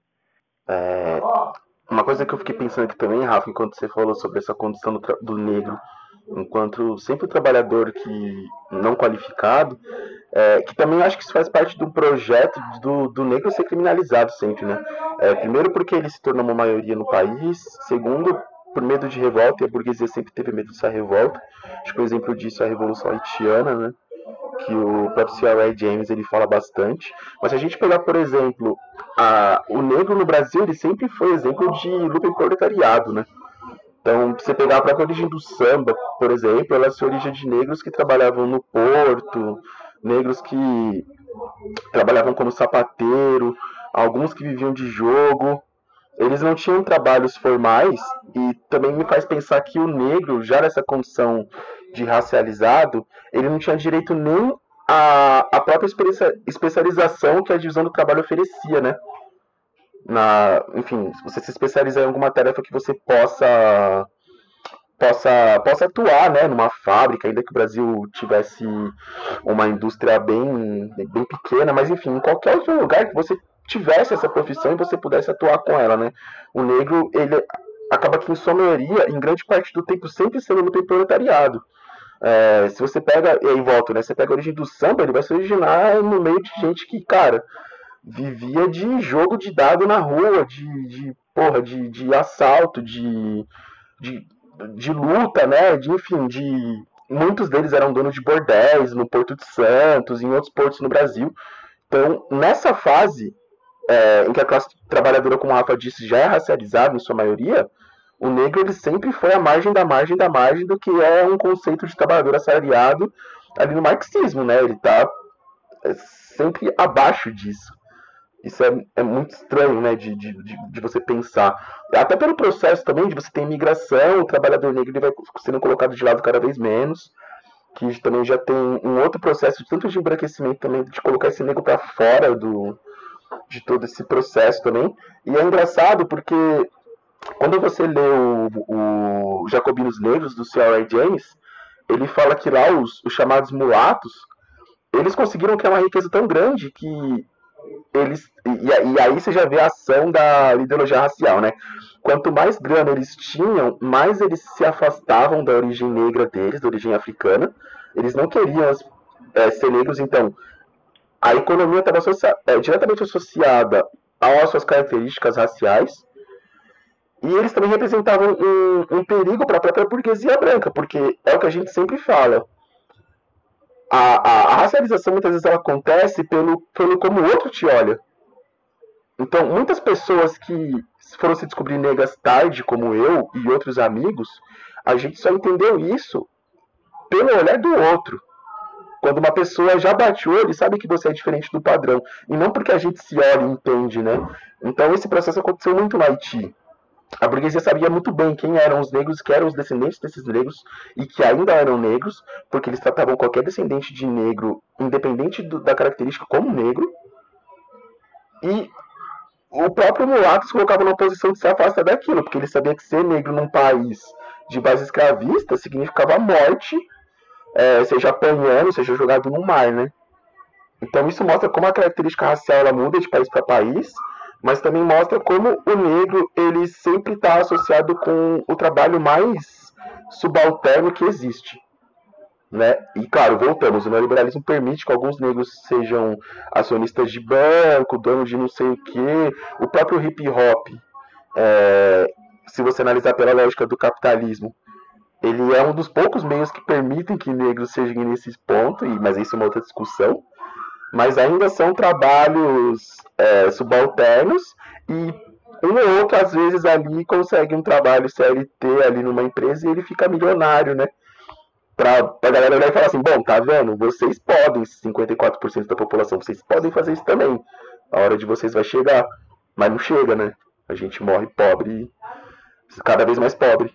Uma coisa que eu fiquei pensando aqui também, Rafa, enquanto você falou sobre essa condição do negro enquanto sempre trabalhador que não qualificado, que também acho que isso faz parte do projeto do negro ser criminalizado sempre, né? Primeiro porque ele se tornou uma maioria no país, segundo por medo de revolta, e a burguesia sempre teve medo dessa revolta. Acho que um exemplo disso é a Revolução Haitiana, né? Que o próprio C.R.A. James ele fala bastante. Mas se a gente pegar, por exemplo, o negro no Brasil, ele sempre foi exemplo de luta em proletariado, né? Então, se você pegar a própria origem do samba, por exemplo, ela se origina de negros que trabalhavam no porto, negros que trabalhavam como sapateiro, alguns que viviam de jogo. Eles não tinham trabalhos formais, e também me faz pensar que o negro, já nessa condição de racializado, ele não tinha direito nem à própria especialização que a divisão do trabalho oferecia, né? Enfim, se você se especializar em alguma tarefa que você possa atuar, né, numa fábrica, ainda que o Brasil tivesse uma indústria bem pequena, mas enfim, em qualquer outro lugar que você tivesse essa profissão e você pudesse atuar com ela, né? O negro, ele acaba que, em sua maioria, em grande parte do tempo, sempre sendo no proletariado. Se você pega, e aí volta, né? Você pega a origem do samba, ele vai se originar no meio de gente que, cara, vivia de jogo de dado na rua, de assalto, de luta, né? Enfim, muitos deles eram donos de bordéis no Porto de Santos, em outros portos no Brasil. Então, nessa fase, em que a classe trabalhadora, como o Rafa disse, já é racializada em sua maioria, o negro ele sempre foi a margem da margem da margem do que é um conceito de trabalhador assalariado ali no marxismo, né? Ele está sempre abaixo disso. Isso é muito estranho, né, de você pensar. Até pelo processo também de você ter imigração, o trabalhador negro ele vai sendo colocado de lado cada vez menos, que também já tem um outro processo tanto de embranquecimento também, de colocar esse negro para fora de todo esse processo também. E é engraçado porque quando você lê o Jacobinos Negros, do C.R.A. James, ele fala que lá os chamados mulatos, eles conseguiram criar uma riqueza tão grande que e aí você já vê a ação da ideologia racial, né? Quanto mais grana eles tinham, mais eles se afastavam da origem negra deles, da origem africana. Eles não queriam ser negros, então a economia estava diretamente associada às suas características raciais, e eles também representavam um perigo para a própria burguesia branca, porque é o que a gente sempre fala. A racialização muitas vezes ela acontece pelo como o outro te olha. Então, muitas pessoas que foram se descobrir negras tarde, como eu e outros amigos, a gente só entendeu isso pelo olhar do outro. Quando uma pessoa já bate o olho e sabe que você é diferente do padrão, e não porque a gente se olha e entende, né? Então, esse processo aconteceu muito no Haiti. A burguesia sabia muito bem quem eram os negros, que eram os descendentes desses negros e que ainda eram negros, porque eles tratavam qualquer descendente de negro, independente da característica, como negro. E o próprio mulato se colocava numa posição de se afastar daquilo, porque ele sabia que ser negro num país de base escravista significava morte, seja apanhando, seja jogado no mar, né? Então isso mostra como a característica racial ela muda de país para país, mas também mostra como o negro ele sempre está associado com o trabalho mais subalterno que existe, né? E claro, voltamos, o neoliberalismo permite que alguns negros sejam acionistas de banco, donos de não sei o que, o próprio hip hop, se você analisar pela lógica do capitalismo, ele é um dos poucos meios que permitem que negros cheguem nesse ponto, mas isso é uma outra discussão. Mas ainda são trabalhos subalternos e um ou outro, às vezes, ali consegue um trabalho CLT ali numa empresa e ele fica milionário, né? Pra galera olhar e falar assim, bom, tá vendo? Vocês podem, 54% da população, vocês podem fazer isso também. A hora de vocês vai chegar. Mas não chega, né? A gente morre pobre, cada vez mais pobre.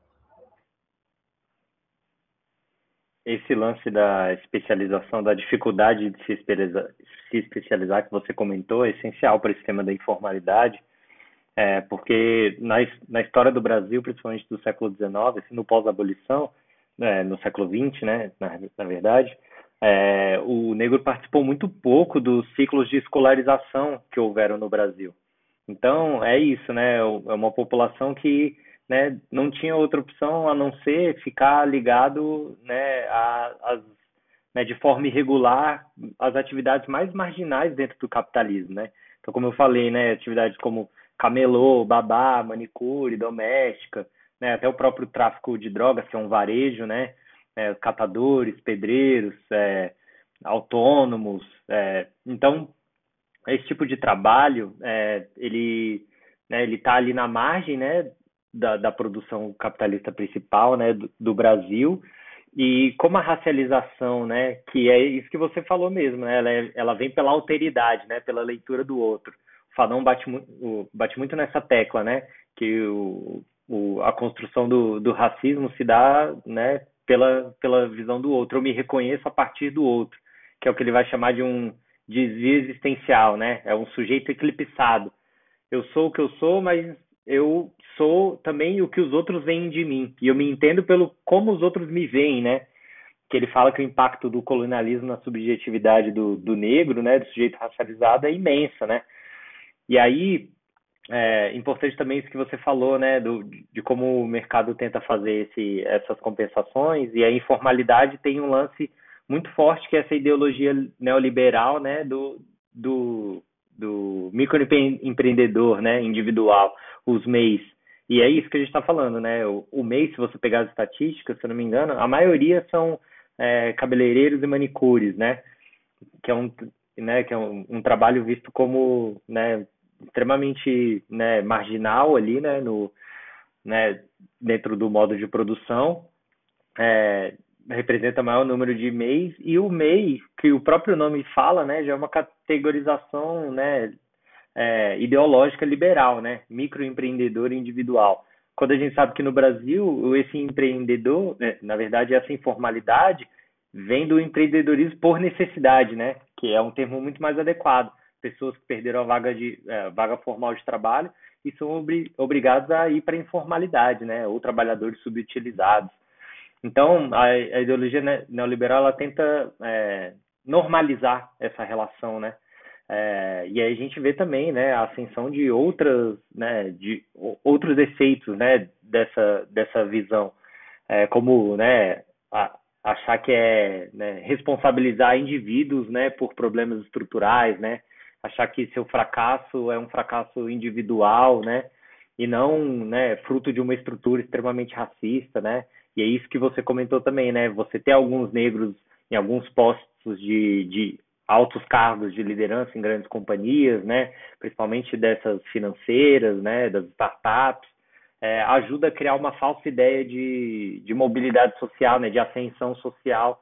Esse lance da especialização, da dificuldade de se especializar que você comentou, é essencial para esse tema da informalidade, porque na história do Brasil, principalmente do século XIX, assim, no pós-abolição, no século XX, né, na verdade, o negro participou muito pouco dos ciclos de escolarização que houveram no Brasil. Então, é isso, né, é uma população que, né, não tinha outra opção a não ser ficar ligado, né, né, de forma irregular às atividades mais marginais dentro do capitalismo, né? Então, como eu falei, né, atividades como camelô, babá, manicure, doméstica, né, até o próprio tráfico de drogas, que é um varejo, né, catadores, pedreiros, autônomos. Então, esse tipo de trabalho, ele está ali na margem, né, da produção capitalista principal, né, do Brasil, e como a racialização, né, que é isso que você falou mesmo, né, ela vem pela alteridade, né, pela leitura do outro. O Fanon bate muito nessa tecla, né, que a construção do racismo se dá, né, pela visão do outro. Eu me reconheço a partir do outro, que é o que ele vai chamar de um desvio existencial, né, é um sujeito eclipsado. Eu sou o que eu sou, mas eu sou também o que os outros veem de mim. E eu me entendo pelo como os outros me veem, né? Que ele fala que o impacto do colonialismo na subjetividade do negro, né? Do sujeito racializado é imensa, né? E aí, importante também isso que você falou, né? De como o mercado tenta fazer essas compensações. E a informalidade tem um lance muito forte, que é essa ideologia neoliberal, né? Do microempreendedor, né, individual, os MEIs. E é isso que a gente está falando, né? O MEI, se você pegar as estatísticas, se eu não me engano, a maioria são cabeleireiros e manicures, né? Que é um trabalho visto como, né, extremamente, né, marginal ali, né, dentro do modo de produção. Representa maior número de MEIs, e o MEI, que o próprio nome fala, né, já é uma categorização, né, ideológica liberal, né, microempreendedor individual. Quando a gente sabe que no Brasil esse empreendedor, na verdade essa informalidade vem do empreendedorismo por necessidade, né, que é um termo muito mais adequado. Pessoas que perderam a vaga formal de trabalho e são obrigados a ir para a informalidade, né, ou trabalhadores subutilizados. Então, a ideologia neoliberal ela tenta normalizar essa relação, né? E aí a gente vê também, né, a ascensão de outros efeitos, né, dessa visão, como, né, achar que né, responsabilizar indivíduos, né, por problemas estruturais, né? Achar que seu fracasso é um fracasso individual, né? E não, né, fruto de uma estrutura extremamente racista, né? E é isso que você comentou também, né? Você ter alguns negros em alguns postos de altos cargos de liderança em grandes companhias, né? Principalmente dessas financeiras, né? Das startups, ajuda a criar uma falsa ideia de mobilidade social, né? De ascensão social,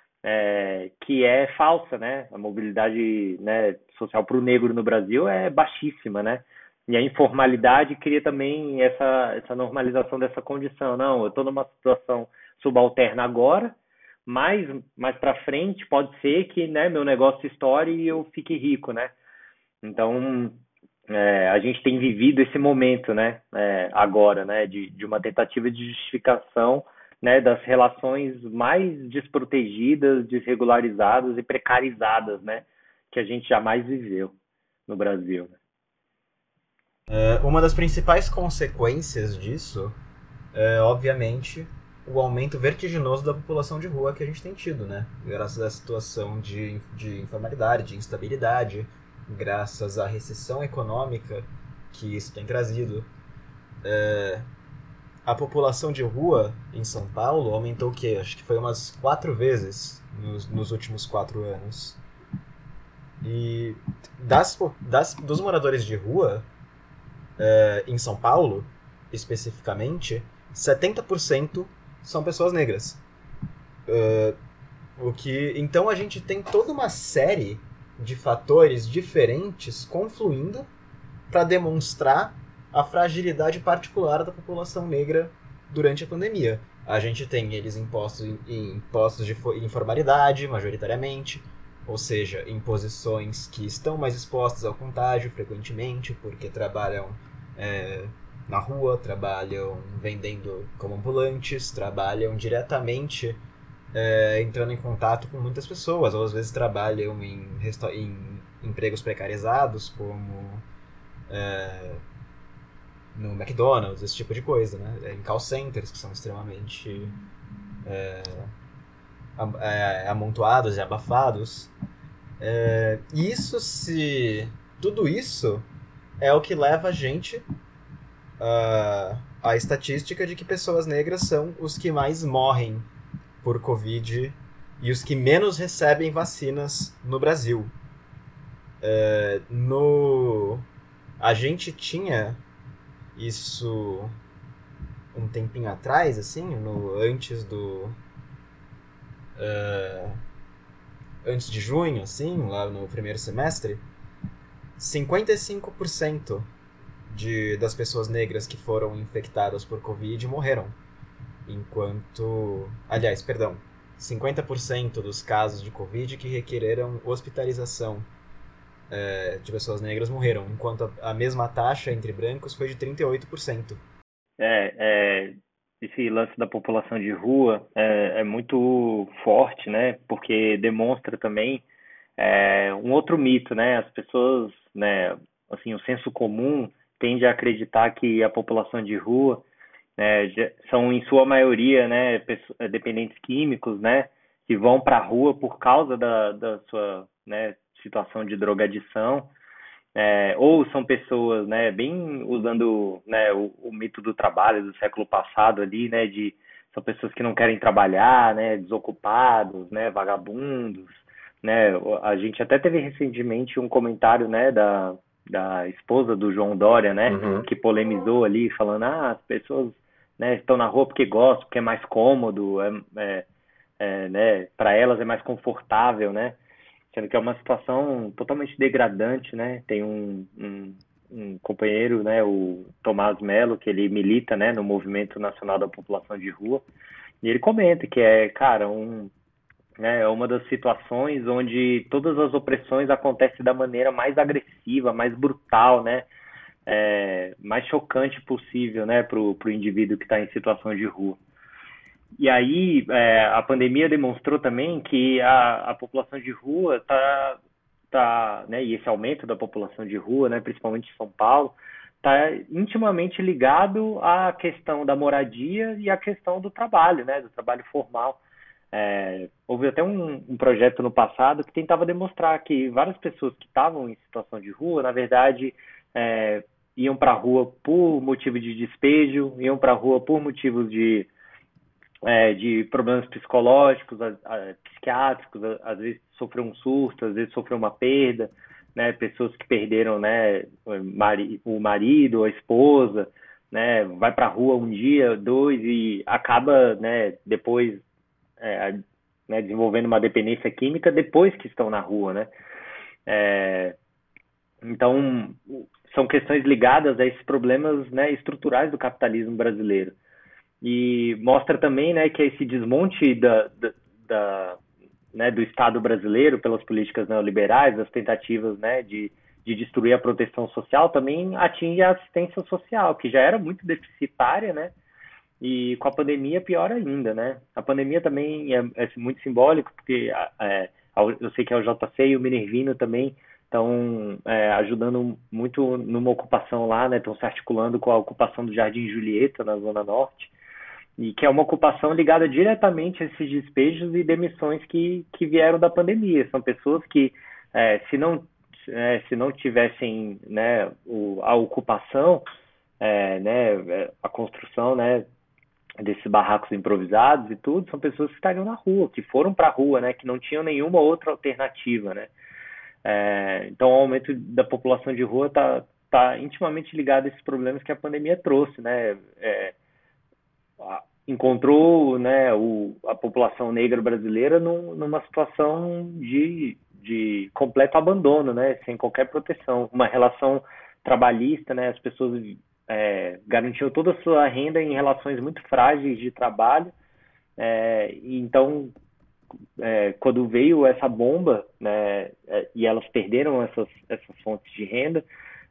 que é falsa, né? A mobilidade, né, social para o negro no Brasil é baixíssima, né? E a informalidade cria também essa normalização dessa condição. Não, eu estou numa situação subalterna agora, mas mais para frente pode ser que, né, meu negócio estoure e eu fique rico, né? Então, a gente tem vivido esse momento, né, agora, né, de uma tentativa de justificação, né, das relações mais desprotegidas, desregularizadas e precarizadas, né, que a gente jamais viveu no Brasil. Uma das principais consequências disso é, obviamente, o aumento vertiginoso da população de rua que a gente tem tido, né? Graças à situação de informalidade, de instabilidade, graças à recessão econômica que isso tem trazido. a população de rua em São Paulo aumentou o quê? Acho que foi umas 4 vezes nos últimos 4 anos. E dos moradores de rua, em São Paulo, especificamente, 70% são pessoas negras. Então a gente tem toda uma série de fatores diferentes confluindo para demonstrar a fragilidade particular da população negra durante a pandemia. A gente tem eles impostos de informalidade, majoritariamente, ou seja, em posições que estão mais expostas ao contágio frequentemente, porque trabalham na rua, trabalham vendendo como ambulantes, trabalham diretamente entrando em contato com muitas pessoas, ou às vezes trabalham em empregos precarizados, como no McDonald's, esse tipo de coisa, né? Em call centers, que são extremamente amontoados e abafados. Tudo isso é o que leva a gente à estatística de que pessoas negras são os que mais morrem por Covid e os que menos recebem vacinas no Brasil. A gente tinha isso um tempinho atrás, assim, antes de junho, assim, lá no primeiro semestre, 55% das pessoas negras que foram infectadas por Covid morreram. 50% dos casos de Covid que requereram hospitalização de pessoas negras morreram, enquanto a mesma taxa entre brancos foi de 38%. Esse lance da população de rua é muito forte, né? Porque demonstra também um outro mito, né? As pessoas, né? Assim, o senso comum tende a acreditar que a população de rua são, em sua maioria, né? Dependentes químicos, né? Que vão para a rua por causa da sua, né, situação de drogadição. Ou são pessoas, né, bem usando, né, o mito do trabalho do século passado ali, né, são pessoas que não querem trabalhar, né, desocupados, né, vagabundos, né. A gente até teve recentemente um comentário, né, da esposa do João Dória, né, que polemizou ali, falando, as pessoas, né, estão na rua porque gostam, porque é mais cômodo, né, para elas é mais confortável, né. Sendo que é uma situação totalmente degradante, né? Tem um companheiro, né, o Tomás Mello, que ele milita, né, no Movimento Nacional da População de Rua, e ele comenta que é uma das situações onde todas as opressões acontecem da maneira mais agressiva, mais brutal, né? Mais chocante possível, né, para o indivíduo que está em situação de rua. E aí, a pandemia demonstrou também que a população de rua né, e esse aumento da população de rua, né, principalmente em São Paulo, está intimamente ligado à questão da moradia e à questão do trabalho, né, do trabalho formal. Houve até um projeto no passado que tentava demonstrar que várias pessoas que estavam em situação de rua, na verdade, iam para a rua por motivo de despejo, iam para a rua por motivos de problemas psicológicos, psiquiátricos, às vezes sofreu um surto, às vezes sofreu uma perda, né? Pessoas que perderam, né, o marido, a esposa, né? Vai para a rua um dia, 2 e acaba, né, depois né, desenvolvendo uma dependência química depois que estão na rua, né? Então, são questões ligadas a esses problemas, né, estruturais do capitalismo brasileiro. E mostra também, né, que esse desmonte né, do Estado brasileiro pelas políticas neoliberais, as tentativas, né, de destruir a proteção social, também atinge a assistência social, que já era muito deficitária, né, e com a pandemia pior ainda, né. A pandemia também é muito simbólico, porque eu sei que a UJC e o Minervino também estão ajudando muito numa ocupação lá, né, estão se articulando com a ocupação do Jardim Julieta, na Zona Norte, e que é uma ocupação ligada diretamente a esses despejos e demissões que vieram da pandemia. São pessoas que, se não tivessem, né, a ocupação, né, a construção, né, desses barracos improvisados e tudo, são pessoas que estariam na rua, que foram para a rua, né, que não tinham nenhuma outra alternativa, né. Então, o aumento da população de rua está intimamente ligado a esses problemas que a pandemia trouxe, né. Encontrou, né, a população negra brasileira numa situação de completo abandono, né, sem qualquer proteção, uma relação trabalhista, né, as pessoas garantiam toda a sua renda em relações muito frágeis de trabalho, e então, quando veio essa bomba, né, e elas perderam essas fontes de renda,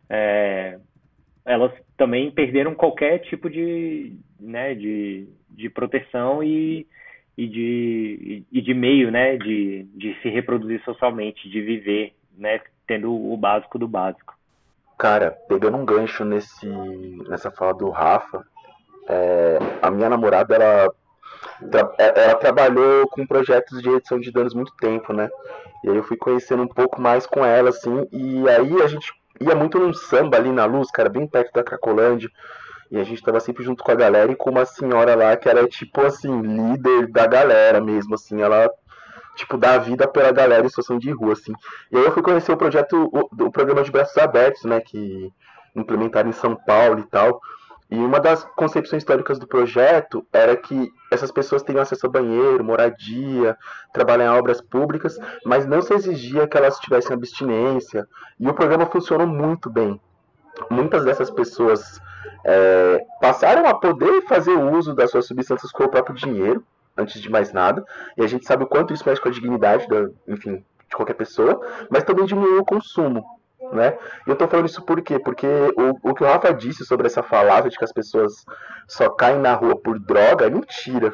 elas também perderam qualquer tipo de proteção e de meio, né, de se reproduzir socialmente, de viver, né, tendo o básico do básico. Cara, pegando um gancho nessa fala do Rafa, a minha namorada, ela trabalhou com projetos de redução de danos muito tempo, né? E aí eu fui conhecendo um pouco mais com ela, assim, e aí a gente ia muito num samba ali na Luz, cara, bem perto da Cracolândia, e a gente tava sempre junto com a galera e com uma senhora lá que era, tipo, assim, líder da galera mesmo, assim, ela, tipo, dá a vida pela galera em situação de rua, assim. E aí eu fui conhecer o programa de Braços Abertos, né, que implementaram em São Paulo e tal. E uma das concepções históricas do projeto era que essas pessoas tenham acesso a banheiro, moradia, trabalhar em obras públicas, mas não se exigia que elas tivessem abstinência. E o programa funcionou muito bem. Muitas dessas pessoas passaram a poder fazer uso das suas substâncias com o próprio dinheiro, antes de mais nada, e a gente sabe o quanto isso mexe com a dignidade de qualquer pessoa, mas também diminuiu o consumo, né? E eu tô falando isso por quê? Porque o que o Rafa disse sobre essa falácia de que as pessoas só caem na rua por droga é mentira.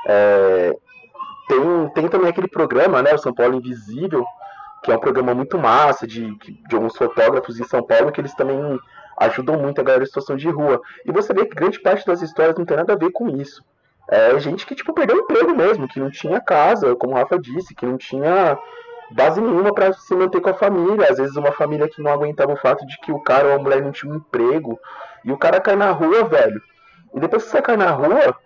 Tem também aquele programa, né, o São Paulo Invisível, que é um programa muito massa de alguns fotógrafos em São Paulo, que eles também ajudam muito a galera em situação de rua. E você vê que grande parte das histórias não tem nada a ver com isso. Gente que, tipo, perdeu emprego mesmo, que não tinha casa, como o Rafa disse, que não tinha base nenhuma para se manter com a família. Às vezes uma família que não aguentava o fato de que o cara ou a mulher não tinha um emprego, e o cara cai na rua, velho. E depois que você cai na rua,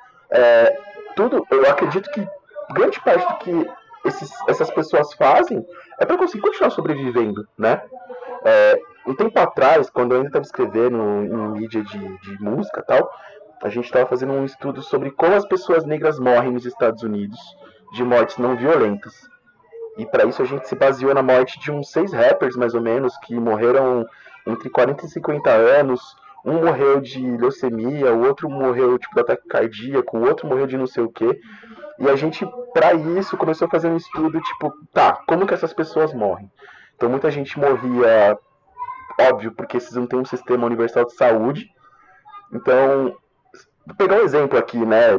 eu acredito que grande parte do que essas pessoas fazem é para conseguir continuar sobrevivendo, né? Um tempo atrás, quando eu ainda estava escrevendo em mídia de música e tal, a gente estava fazendo um estudo sobre como as pessoas negras morrem nos Estados Unidos de mortes não violentas. E para isso a gente se baseou na morte de uns 6 rappers, mais ou menos, que morreram entre 40 e 50 anos. Um morreu de leucemia, o outro morreu tipo de ataque cardíaco, o outro morreu de não sei o quê. E a gente, para isso, começou a fazer um estudo, tipo, como que essas pessoas morrem? Então muita gente morria, óbvio, porque esses não têm um sistema universal de saúde. Então, vou pegar um exemplo aqui, né?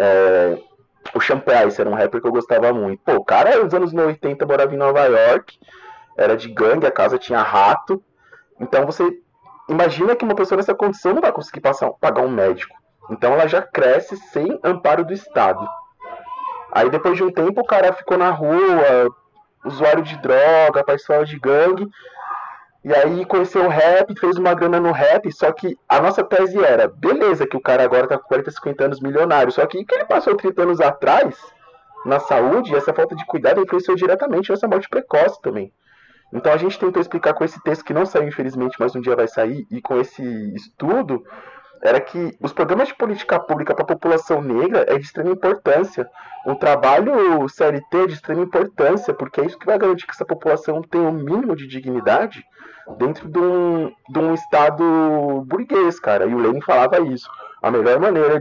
O Champais era um rapper que eu gostava muito. Pô, o cara nos anos 80 morava em Nova York, era de gangue, a casa tinha rato. Então você imagina que uma pessoa nessa condição não vai conseguir pagar um médico. Então ela já cresce sem amparo do Estado. Aí depois de um tempo o cara ficou na rua, usuário de droga, participava de gangue. E aí conheceu o rap, fez uma grana no rap, só que a nossa tese era, beleza que o cara agora tá com 40, 50 anos milionário, só que o que ele passou 30 anos atrás na saúde, essa falta de cuidado influenciou diretamente nessa morte precoce também. Então a gente tentou explicar com esse texto que não saiu infelizmente, mas um dia vai sair, e com esse estudo, era que os programas de política pública para a população negra é de extrema importância. Um trabalho CLT é de extrema importância, porque é isso que vai garantir que essa população tenha um mínimo de dignidade dentro de um estado burguês, cara. E o Lenin falava isso. A melhor maneira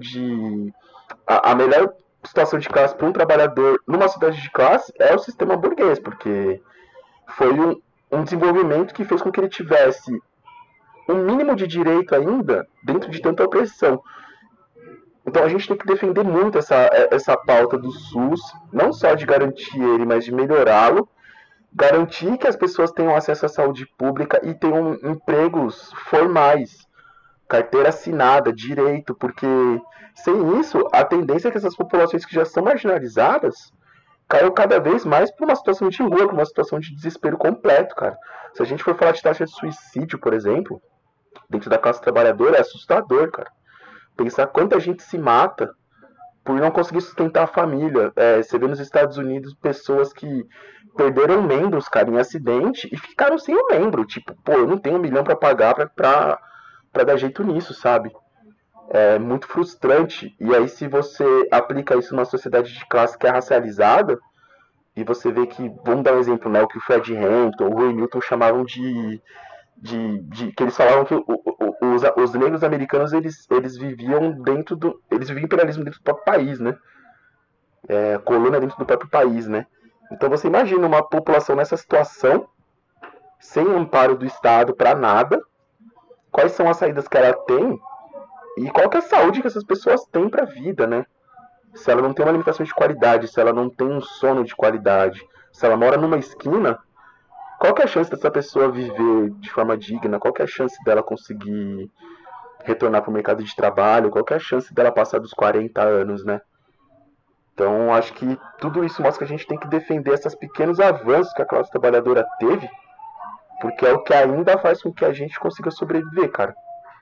a melhor situação de classe para um trabalhador numa cidade de classe é o sistema burguês, porque foi um desenvolvimento que fez com que ele tivesse um mínimo de direito ainda dentro de tanta opressão. Então a gente tem que defender muito essa pauta do SUS, não só de garantir ele, mas de melhorá-lo, garantir que as pessoas tenham acesso à saúde pública e tenham empregos formais, carteira assinada, direito, porque sem isso a tendência é que essas populações que já são marginalizadas caiam cada vez mais para uma situação de rua, para uma situação de desespero completo, cara. Se a gente for falar de taxa de suicídio, por exemplo, dentro da classe trabalhadora, é assustador, cara. Pensar quanta gente se mata por não conseguir sustentar a família. Você vê nos Estados Unidos pessoas que perderam membros, cara, em acidente e ficaram sem o membro. Tipo, pô, eu não tenho 1 milhão pra pagar pra dar jeito nisso, sabe? É muito frustrante. E aí, se você aplica isso numa sociedade de classe que é racializada, e você vê que, vamos dar um exemplo, né? O que o Fred Hampton, o Roy Milton chamavam que eles falavam que os negros americanos eles viviam imperialismo dentro do próprio país, né? Colônia dentro do próprio país, né? Então você imagina uma população nessa situação, sem amparo do Estado para nada, quais são as saídas que ela tem e qual que é a saúde que essas pessoas têm para a vida, né? Se ela não tem uma alimentação de qualidade, se ela não tem um sono de qualidade, se ela mora numa esquina, qual que é a chance dessa pessoa viver de forma digna? Qual que é a chance dela conseguir retornar para o mercado de trabalho? Qual que é a chance dela passar dos 40 anos, né? Então, acho que tudo isso mostra que a gente tem que defender esses pequenos avanços que a classe trabalhadora teve, porque é o que ainda faz com que a gente consiga sobreviver, cara.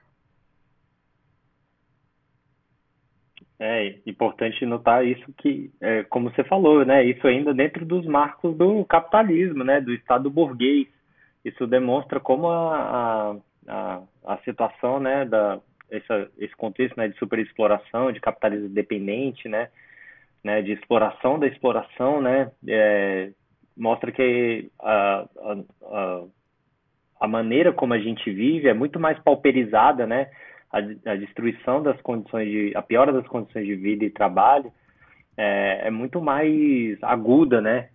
É importante notar isso que, como você falou, né? Isso ainda dentro dos marcos do capitalismo, né? Do Estado burguês. Isso demonstra como a situação, né? Esse contexto, né? De superexploração, de capitalismo dependente, né? De exploração da exploração, né? Mostra que a maneira como a gente vive é muito mais pauperizada, né? A destruição das condições a piora das condições de vida e trabalho é muito mais aguda, né?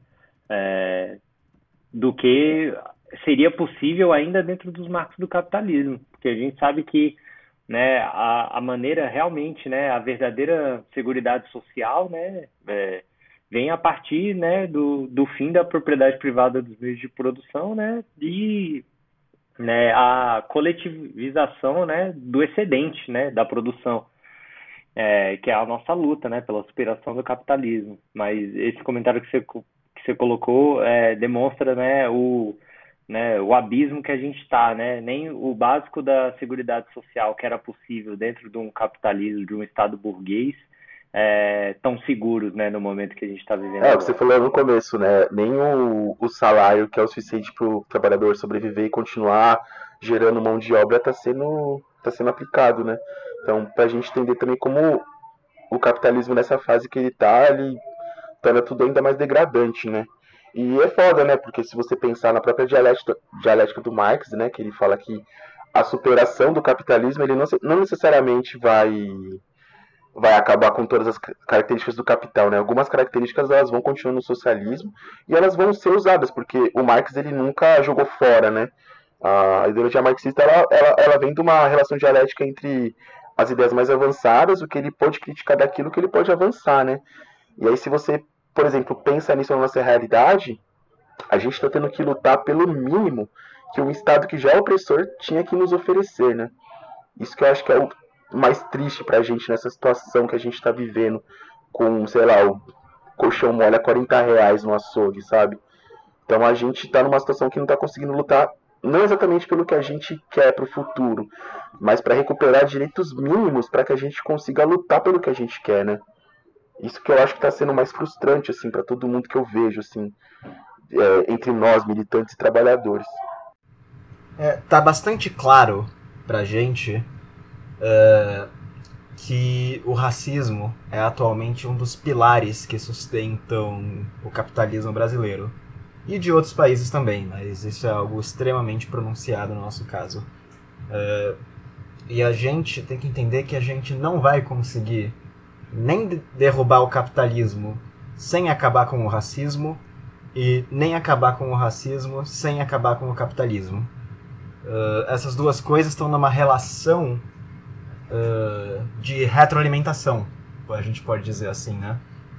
Do que seria possível ainda dentro dos marcos do capitalismo, porque a gente sabe que, né, a maneira realmente, né, a verdadeira seguridade social, né, vem a partir, né, do fim da propriedade privada dos meios de produção, né, e, né, a coletivização, né, do excedente, né, da produção, que é a nossa luta, né, pela superação do capitalismo. Mas esse comentário que você colocou demonstra, né, o abismo que a gente está, né? Nem o básico da seguridade social que era possível dentro de um capitalismo, de um Estado burguês, tão seguros, né, no momento que a gente está vivendo agora. Você falou no começo, né? Nem o salário que é o suficiente para o trabalhador sobreviver e continuar gerando mão de obra está sendo aplicado, né? Então, para a gente entender também como o capitalismo nessa fase que ele torna tudo ainda mais degradante, né? E é foda, né? Porque se você pensar na própria dialética do Marx, né? Que ele fala que a superação do capitalismo ele não necessariamente vai acabar com todas as características do capital, né? Algumas características elas vão continuar no socialismo e elas vão ser usadas, porque o Marx ele nunca jogou fora, né? A ideologia marxista ela vem de uma relação dialética entre as ideias mais avançadas, o que ele pode criticar daquilo que ele pode avançar, né? E aí se você, por exemplo, pensa nisso na nossa realidade, a gente está tendo que lutar pelo mínimo que um Estado que já é opressor tinha que nos oferecer, né? Isso que eu acho que é o mais triste pra gente nessa situação que a gente tá vivendo com, sei lá, o colchão mole a R$40 no açougue, sabe? Então a gente tá numa situação que não tá conseguindo lutar não exatamente pelo que a gente quer pro futuro, mas para recuperar direitos mínimos para que a gente consiga lutar pelo que a gente quer, né? Isso que eu acho que tá sendo mais frustrante, assim, para todo mundo que eu vejo, assim, entre nós, militantes e trabalhadores. Tá bastante claro pra gente que o racismo é atualmente um dos pilares que sustentam o capitalismo brasileiro. E de outros países também, mas isso é algo extremamente pronunciado no nosso caso. E a gente tem que entender que a gente não vai conseguir nem derrubar o capitalismo sem acabar com o racismo e nem acabar com o racismo sem acabar com o capitalismo. Essas duas coisas estão numa relação de retroalimentação, a gente pode dizer assim, né?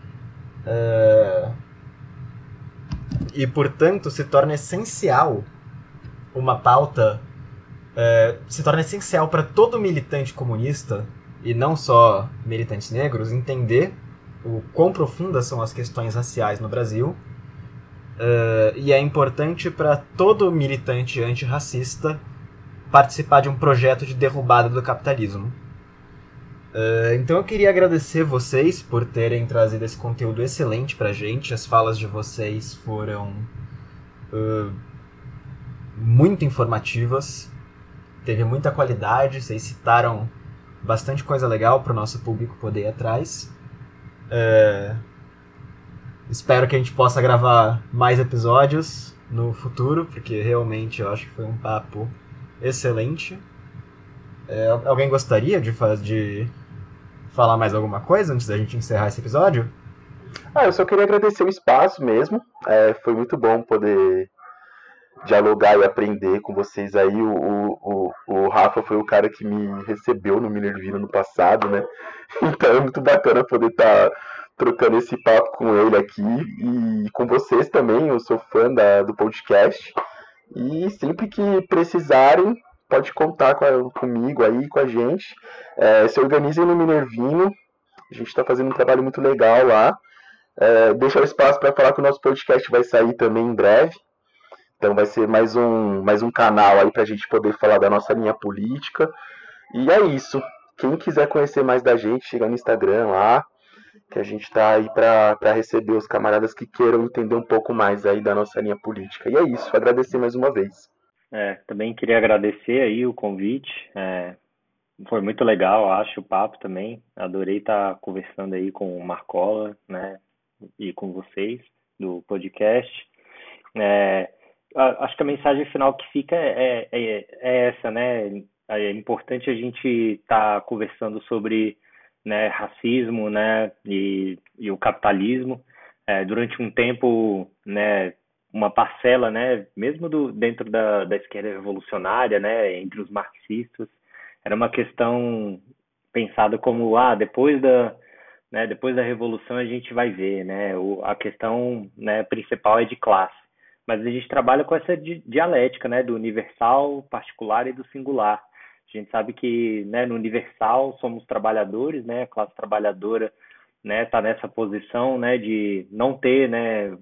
E, portanto, se torna essencial uma pauta, se torna essencial para todo militante comunista, e não só militantes negros, entender o quão profundas são as questões raciais no Brasil, e é importante para todo militante antirracista participar de um projeto de derrubada do capitalismo. Então eu queria agradecer vocês por terem trazido esse conteúdo excelente pra gente. As falas de vocês foram muito informativas, teve muita qualidade, vocês citaram bastante coisa legal para o nosso público poder ir atrás. Espero que a gente possa gravar mais episódios no futuro, porque realmente eu acho que foi um papo excelente. Alguém gostaria de falar mais alguma coisa antes da gente encerrar esse episódio? Eu só queria agradecer o espaço mesmo. Foi muito bom poder dialogar e aprender com vocês aí. O Rafa foi o cara que me recebeu no Minervino no passado, né? Então é muito bacana poder estar trocando esse papo com ele aqui e com vocês também. Eu sou fã do podcast e sempre que precisarem pode contar comigo aí, com a gente. Se organizem no Minervino, a gente está fazendo um trabalho muito legal lá. Deixa o espaço para falar que o nosso podcast vai sair também em breve. Então vai ser mais um canal aí para a gente poder falar da nossa linha política. E é isso. Quem quiser conhecer mais da gente, chega no Instagram lá, que a gente está aí para receber os camaradas que queiram entender um pouco mais aí da nossa linha política. E é isso. Agradecer mais uma vez. Também queria agradecer aí o convite. Foi muito legal, acho, o papo também. Adorei estar conversando aí com o Marcola, né, e com vocês do podcast. Acho que a mensagem final que fica é essa, né? É importante a gente estar conversando sobre, né, racismo, né, e o capitalismo. Durante um tempo, né, uma parcela, né, mesmo dentro da esquerda revolucionária, né, entre os marxistas, era uma questão pensada como, depois da revolução a gente vai ver, né, a questão, né, principal é de classe. Mas a gente trabalha com essa dialética, né, do universal, particular e do singular. A gente sabe que, né, no universal somos trabalhadores, né, a classe trabalhadora, né, tá nessa posição, né, de não ter, né,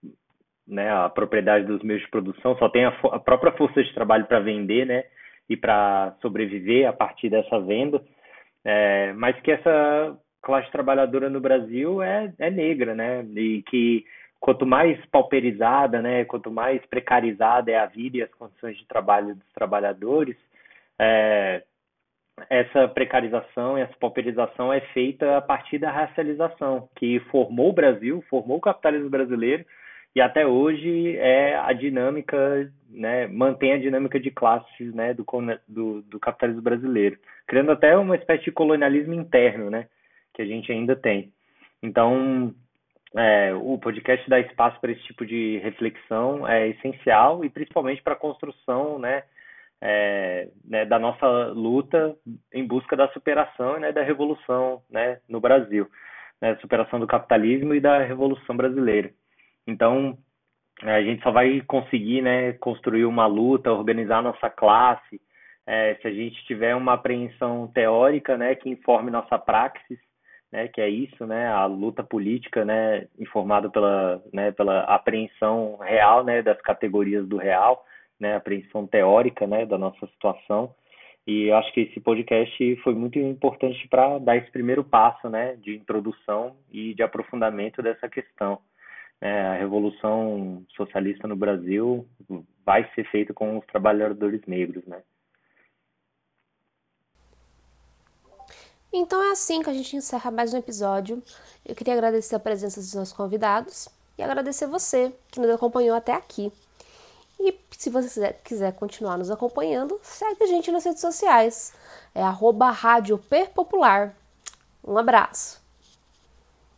a propriedade dos meios de produção, só tem a própria força de trabalho para vender, né, e para sobreviver a partir dessa venda, mas que essa classe trabalhadora no Brasil é negra, né, e que quanto mais pauperizada, né, quanto mais precarizada é a vida e as condições de trabalho dos trabalhadores, essa precarização e essa pauperização é feita a partir da racialização, que formou o Brasil, formou o capitalismo brasileiro, e até hoje a dinâmica, né, mantém a dinâmica de classes, né, do capitalismo brasileiro, criando até uma espécie de colonialismo interno, né, que a gente ainda tem. Então, o podcast dá espaço para esse tipo de reflexão, é essencial, e principalmente para a construção, né, da nossa luta em busca da superação, né, da revolução, né, no Brasil, né, superação do capitalismo e da revolução brasileira. Então, a gente só vai conseguir, né, construir uma luta, organizar a nossa classe, se a gente tiver uma apreensão teórica, né, que informe nossa praxis, né, que é isso, né, a luta política, né, informada pela apreensão real, né, das categorias do real, né, apreensão teórica, né, da nossa situação. E eu acho que esse podcast foi muito importante para dar esse primeiro passo, né, de introdução e de aprofundamento dessa questão. A revolução socialista no Brasil vai ser feita com os trabalhadores negros, né? Então é assim que a gente encerra mais um episódio. Eu queria agradecer a presença dos nossos convidados e agradecer você que nos acompanhou até aqui. E se você quiser continuar nos acompanhando, segue a gente nas redes sociais. @Rádio Perpopular. Um abraço.